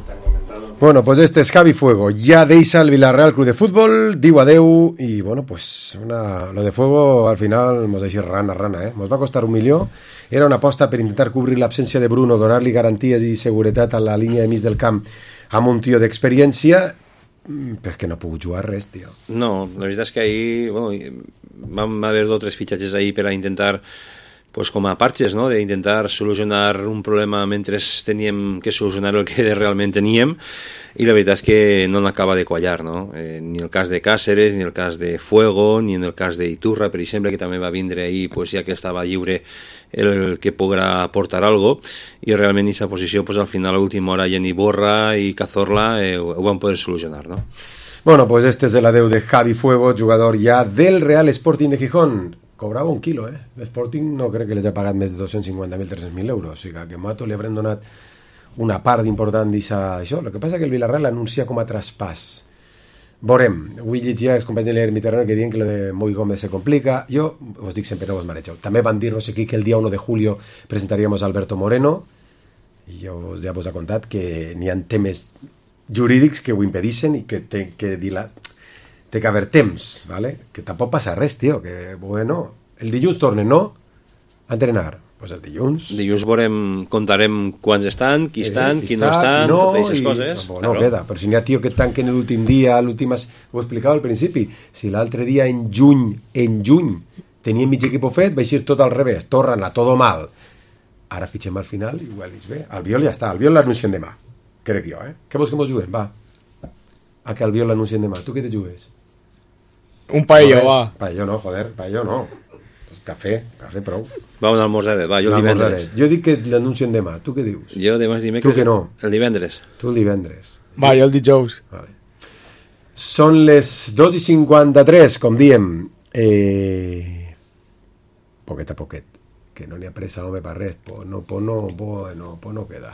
C: Bueno, pues este es Javi Fuego. Ya deixa el Villarreal Club de Fútbol, diu adeu, y bueno, pues una, lo de Fuego al final mos deixa rana, rana, eh? Mos va costar un milió. Era una aposta per intentar cobrir l'absència de Bruno, donar-li garanties i seguretat a la línia de mig del camp amb un tio d'experiència, però és que no ha pogut jugar res, tio.
F: No, la veritat és que ahir, bueno, vam haver dos o tres fitxatges ahir per a intentar, pues com a parches, no?, d'intentar solucionar un problema mentre teníem que solucionar el que realment teníem, i la veritat és que no n'acaba de quallar, no? Eh, ni el cas de Cáceres, ni el cas de Fuego, ni en el cas d'Iturra, per exemple, que també va vindre ahir, pues, ja que estava lliure, el que podrà aportar algo, i realment en aquesta posició, pues, al final, a l'última hora, Jenny Borra i Cazorla eh, ho van poder solucionar, no?
C: Bueno, pues este es el adeu de Javi Fuego, jugador ya del Real Sporting de Gijón. Cobrava un quilo, eh? L'Sporting no crec que les ha pagat més de dos-cents cinquanta mil, tres-cents mil euros. O sigui que a Mato li haurem donat una part important d'això. El que passa és que el Villarreal l'anuncia com a traspàs. Veurem. Avui llegia els companys de l'Ermitaran que diuen que lo de Moy Gómez se complica. Jo us dic sempre, no vos marejeu. També van dir, no sé qui, que el dia uno de julio presentaríamos a Alberto Moreno, i jo ja vos he contat que n'hi ha temes jurídics que ho impedixen i que té que dir-la... té que haver temps, ¿vale? Que tampoc passa res, tio, que bueno, el dilluns tornen, no? A entrenar, pues el dilluns.
F: Dilluns veurem, contarem quants estan, qui estan, qui, qui no estan,
C: no,
F: totes aquestes coses.
C: No, no queda, però si n'hi ha tio que tanquen l'últim dia, l'últimes, ho explicava al principi, si l'altre dia en juny, en juny, tenien mig equip fet, va eixir tot al revés, tornen-la, todo mal. Ara fitxem al final, igual és bé. Albiol ja està, Albiol l'anuncien demà, crec jo, eh? Què vols que mos juguem? Va. A que Albiol l'anuncien demà. Tu què te jugues?
E: Un paello, no, va.
C: Paello no, joder, paello no. Pues cafè, cafè prou.
F: Va, un almorzaret, va, jo el divendres.
C: Jo dic que l'anuncien demà, tu què dius?
F: Jo demà és dimecres.
C: Tu que no?
F: El divendres.
C: Tu el divendres.
E: Va, jo el dijous.
C: Vale. Són les dos i cinquanta-tres, com diem. Eh... Poquet a poquet. Que no n'hi ha pressa, home, per res. Po no, po no, po no, po no queda.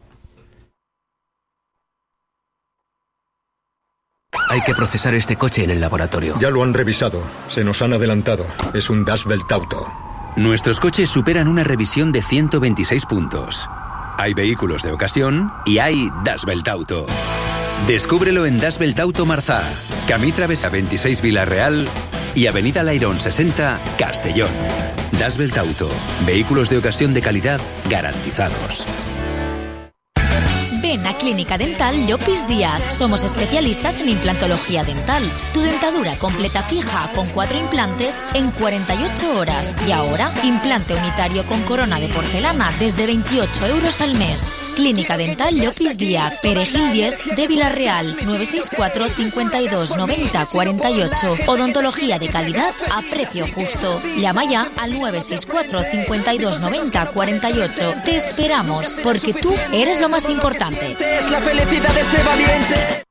N: Hay que procesar este coche en el laboratorio.
O: Ya lo han revisado. Se nos han adelantado. Es un Dashbelt Auto.
N: Nuestros coches superan una revisión de ciento veintiséis puntos. Hay vehículos de ocasión y hay Dashbelt Auto. Descúbrelo en Dashbelt Auto Marzá, Camí Travesa veintiséis Villarreal y Avenida Lairón sesenta Castellón. Dashbelt Auto. Vehículos de ocasión de calidad garantizados.
B: Ven a Clínica Dental Llopis Díaz. Somos especialistas en implantología dental. Tu dentadura completa fija con cuatro implantes en cuarenta y ocho horas. Y ahora, implante unitario con corona de porcelana desde veintiocho euros al mes. Clínica Dental Llopis Díaz, Perejil diez de Villarreal, nueve seis cuatro, cincuenta y dos, noventa, cuarenta y ocho. Odontología de calidad a precio justo. Llama ya al nueve seis cuatro, cincuenta y dos, noventa, cuarenta y ocho. Te esperamos, porque tú eres lo más importante.
K: Es la felicidad de este valiente.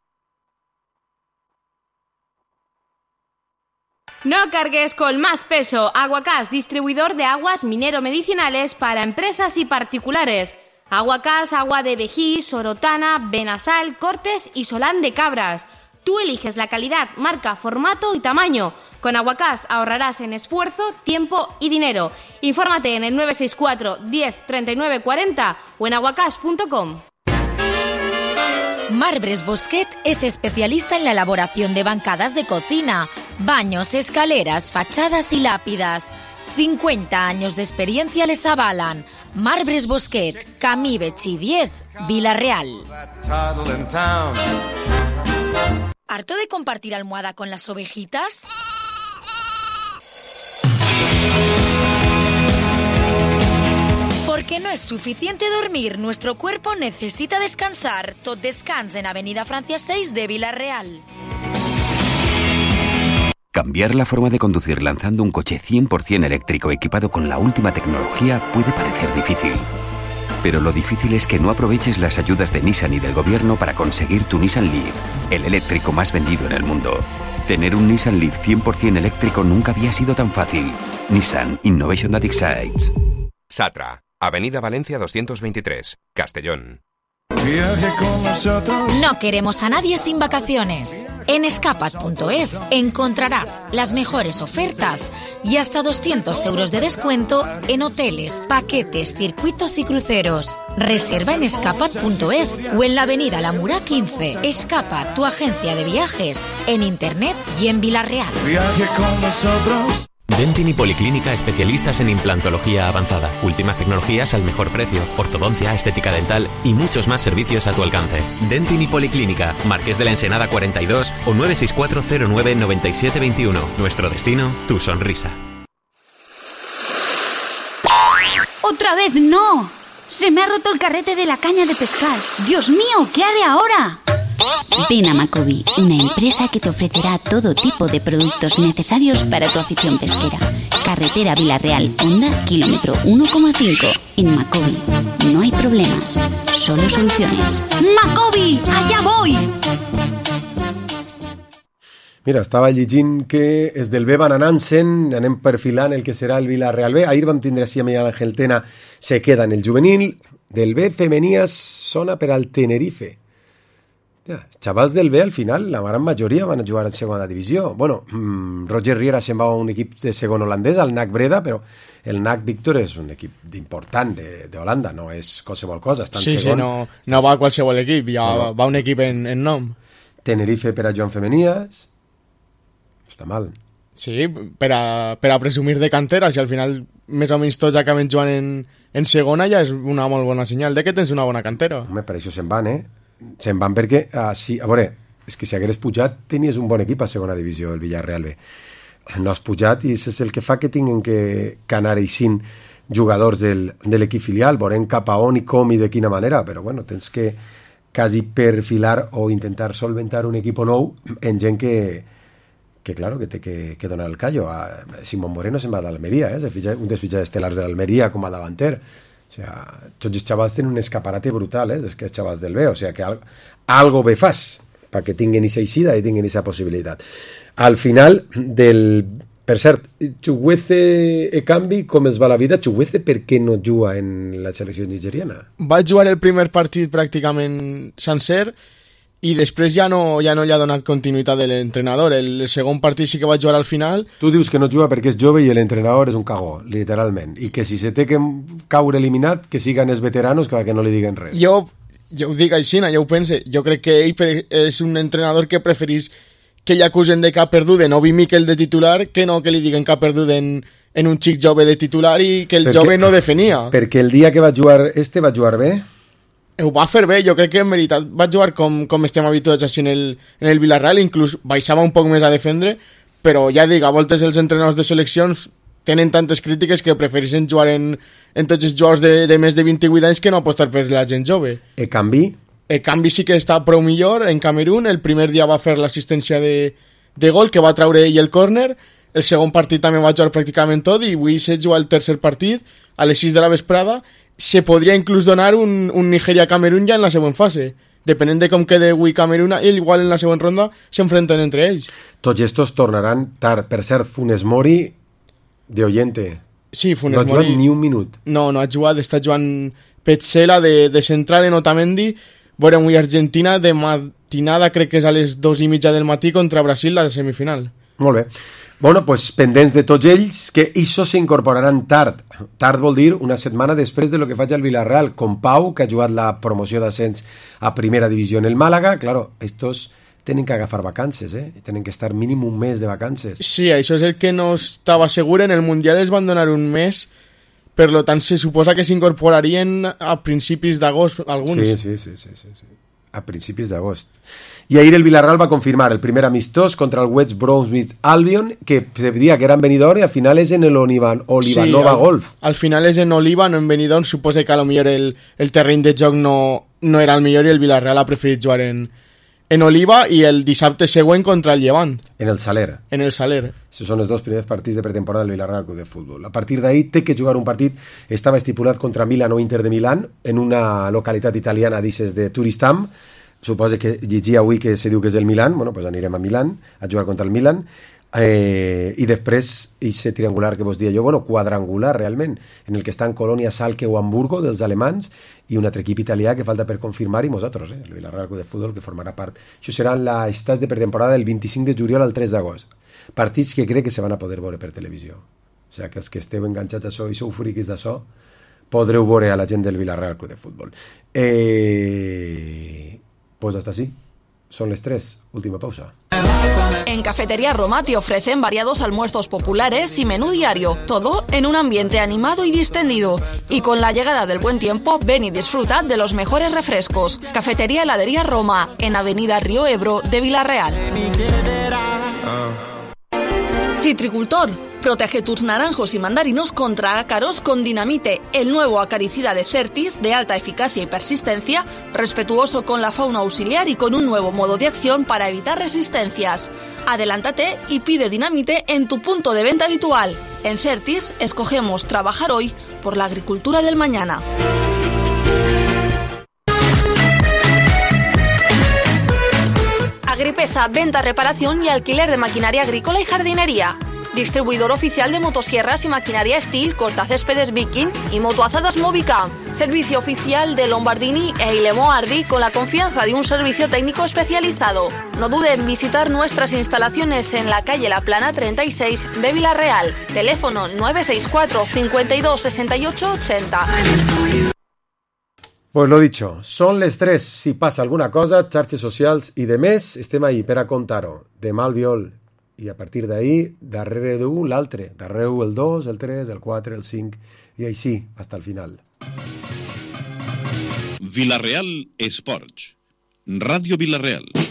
L: No cargues con más peso. Aguacás, distribuidor de aguas minero-medicinales para empresas y particulares. Aguacás, agua de Vejí, Sorotana, Benasal, Cortes y Solán de Cabras. Tú eliges la calidad, marca, formato y tamaño. Con Aguacás ahorrarás en esfuerzo, tiempo y dinero. Infórmate en el nueve seis cuatro, diez, treinta y nueve, cuarenta o en aguacás punto com.
B: Marbres Bosquet es especialista en la elaboración de bancadas de cocina, baños, escaleras, fachadas y lápidas. cincuenta años de experiencia les avalan. Marbres Bosquet, Camí Betxí diez, Villarreal. ¿Harto de compartir almohada con las ovejitas? Porque no es suficiente dormir, nuestro cuerpo necesita descansar. Tot Descans en Avenida Francia seis de Villarreal.
P: Cambiar la forma de conducir lanzando un coche cien por ciento eléctrico equipado con la última tecnología puede parecer difícil. Pero lo difícil es que no aproveches las ayudas de Nissan y del gobierno para conseguir tu Nissan Leaf, el eléctrico más vendido en el mundo. Tener un Nissan Leaf cien por ciento eléctrico nunca había sido tan fácil. Nissan Innovation that excites.
Q: Satra, Avenida Valencia doscientos veintitrés, Castellón.
B: No queremos a nadie sin vacaciones. En escapat punto es encontrarás las mejores ofertas y hasta doscientos euros de descuento en hoteles, paquetes, circuitos y cruceros. Reserva en escapat punto es o en la avenida La Murá quince. Escapat, tu agencia de viajes, en internet y en Villarreal.
O: Viaje con nosotros.
S: Dentin y Policlínica, especialistas en implantología avanzada, últimas tecnologías al mejor precio, ortodoncia, estética dental y muchos más servicios a tu alcance. Dentin y Policlínica, Marqués de la Ensenada cuarenta y dos o nueve seis cuatro cero nueve, nueve siete dos uno. Nuestro destino, tu sonrisa.
X: ¡Otra vez no! Se me ha roto el carrete de la caña de pescar. ¡Dios mío! ¿Qué haré ahora?
Y: Ven a Macobi, una empresa que te ofrecerá todo tipo de productos necesarios para tu afición pesquera. Carretera Villarreal, Honda, kilómetro uno coma cinco. En Macobi no hay problemas, solo soluciones.
X: ¡Macobi! ¡Allá voy!
C: Mira, estava llegint que és del B van anant-se'n, anem perfilant el que serà el Villarreal B. Ahir vam tindre així a Miguel Ángel Tena, se queda en el juvenil. Del B femenies sona per al Tenerife. Ja, xavals del B al final, la gran majoria van a jugar en segona divisió. Bueno, mmm, Roger Riera se'n va a un equip de segon holandès, al N A C Breda, però el N A C Víctor és un equip important d'Holanda, no és qualsevol cosa. Està en
E: sí,
C: segon.
E: sí, no, no va a qualsevol equip, ja no. Va un equip en, en nom.
C: Tenerife per a Joan Femenies. Està mal.
E: Sí, per a, per a presumir de cantera, si al final més o menys tots acaben jugant en, en segona, ja és una molt bona senyal de que tens una bona cantera.
C: Home, per això se'n van, eh? Se'n van perquè, uh, sí, a veure, és que si hagués pujat tenies un bon equip a segona divisió, el Villarreal B. No has pujat i això és el que fa que tinguin que, que anar eixint jugadors del, de l'equip filial, veurem cap a on i com i de quina manera, però bueno, tens que quasi perfilar o intentar solventar un equip nou en gent que, que claro, que té que, que donar el callo. A Simón Moreno se'n va d'Almeria, eh? Un dels fitxatges estel·lars de l'Almeria com a davanter. O sea, tots els xavals tenen un escaparate brutal, eh? És que els xavals del B, o sea, que al, algo bé fas perquè tinguin aquesta eixida i tinguin aquesta possibilitat. Al final del... Per cert, Chukwueze Ekambi, com es va la vida? Chukwueze per què no juga en la selecció nigeriana?
E: Va jugar el primer partit pràcticament sencer i després ja no, ja no li ha donat continuïtat de l'entrenador. El segon partit sí que va jugar al final.
C: Tu dius que no juga perquè és jove i l'entrenador és un cagó, literalment, i que si se té que caure eliminat, que siguen els veteranos que no li diguen res.
E: Jo, jo ho dic així, jo ho pense. Jo crec que ell és un entrenador que preferís que li acusen de que ha perdut en Obi Mikel de titular que no que li diguen que ha perdut en, en un xic jove de titular i que el perquè, jove no defenia.
C: Perquè el dia que va jugar este va jugar bé?
E: ho va fer bé, jo crec que en veritat va jugar com, com estem habituats així en el, en el Villarreal, inclús baixava un poc més a defendre, però ja dic, a voltes els entrenadors de seleccions tenen tantes crítiques que prefereixen jugar en, en tots els jugadors de, de més de vint-i-vuit anys que no apostar per la gent jove.
C: E canvi?
E: E canvi sí que està prou millor en Camerún, el primer dia va fer l'assistència de, de gol, que va traure ell el córner, el segon partit també va jugar pràcticament tot, i avui se juga el tercer partit a les sis de la vesprada. Se podria inclús donar un, un Nigeria-Camerún ja en la següent fase. Depenent de com quede avui Camerún, igual en la següent ronda s'enfrenten entre ells.
C: Tots estos tornaran tard. Per cert, Funes Mori, de oyente.
E: Sí, Funes
C: Mori. No ha jugat ni un minut.
E: No, no ha jugat, està jugant Petzela de, de central en Otamendi. Veurem avui Argentina, de matinada crec que és a les dos i mitja del matí contra Brasil, la de semifinal.
C: Molt bé. Bueno, pues pendents de tots ells, que això s'incorporaran tard. Tard vol dir una setmana després de lo que faig al Villarreal, com Pau, que ha jugat la promoció d'ascens a primera divisió en el Màlaga. Claro, estos tenen que agafar vacances, eh? Tenen que estar mínim un mes de vacances.
E: Sí, això és el que no estava segur. En el Mundial els van donar un mes, per lo tant se suposa que s'incorporarien a principis d'agost alguns.
C: Sí, sí, sí, sí, sí, sí. A principis d'agost. I ahir el Villarreal va confirmar el primer amistós contra el West Bromwich Albion, que se dia que era en Benidorm i al final és en el Olivan, Olivanova
E: sí, al,
C: Golf.
E: Al final és en Oliva, no en Benidorm. Suposa que a lo millor el, el terreny de joc no, no era el millor i el Villarreal ha preferit jugar en, en Oliva, i el dissabte següent contra el Llevant.
C: En el Saler.
E: En el Saler.
C: Aquests són els dos primers partits de pretemporada del Villarreal Club de Futbol. A partir d'ahir té que jugar un partit, estava estipulat contra Milan o Inter de Milán, en una localitat italiana d'ixes de Turistam. Suposo que llegia avui que se diu que és el Milan. Bueno, pues anirem a Milan a jugar contra el Milan. Eh, i després aquest triangular que vos dia jo, bueno, quadrangular realment, en el que estan Colònia, Salke o Hamburgo dels alemans, i un altre equip italià que falta per confirmar, i nosaltres, eh, el Villarreal Club de Futbol, que formarà part. Això seran les estats de pretemporada del vint-i-cinc de juliol al tres d'agost. Partits que crec que se van a poder veure per televisió. O sigui, que els que esteu enganxats a això i sou friquis d'això, podreu veure a la gent del Villarreal Club de Futbol. Eh... Pues hasta así. Son las tres. Última pausa.
D: En Cafetería Roma te ofrecen variados almuerzos populares y menú diario, todo en un ambiente animado y distendido. Y con la llegada del buen tiempo, ven y disfruta de los mejores refrescos. Cafetería Heladería Roma, en Avenida Río Ebro de Villarreal. Citricultor, protege tus naranjos y mandarinos contra ácaros con Dinamite, el nuevo acaricida de Certis de alta eficacia y persistencia, respetuoso con la fauna auxiliar y con un nuevo modo de acción para evitar resistencias. Adelántate y pide Dinamite en tu punto de venta habitual. En Certis escogemos trabajar hoy por la agricultura del mañana. Agripesa, venta, reparación y alquiler de maquinaria agrícola y jardinería. Distribuidor oficial de motosierras y maquinaria Steel, cortacéspedes Viking y motoazadas Movica. Servicio oficial de Lombardini e Ilemo Ardi con la confianza de un servicio técnico especializado. No dude en visitar nuestras instalaciones en la calle La Plana treinta y seis de Villarreal. Teléfono nueve seis cuatro, cincuenta y dos, sesenta y ocho, ochenta.
C: Pues lo dicho, són les tres. Si passa alguna cosa, xarxes socials i de més, estem ahí per a contar-ho. Demà el viol. I a partir d'ahir, darrere d'un, l'altre. Darrere el dos, el tres, el quatre, el cinc, i així, fins al final.
H: Villarreal Esports. Ràdio Villarreal.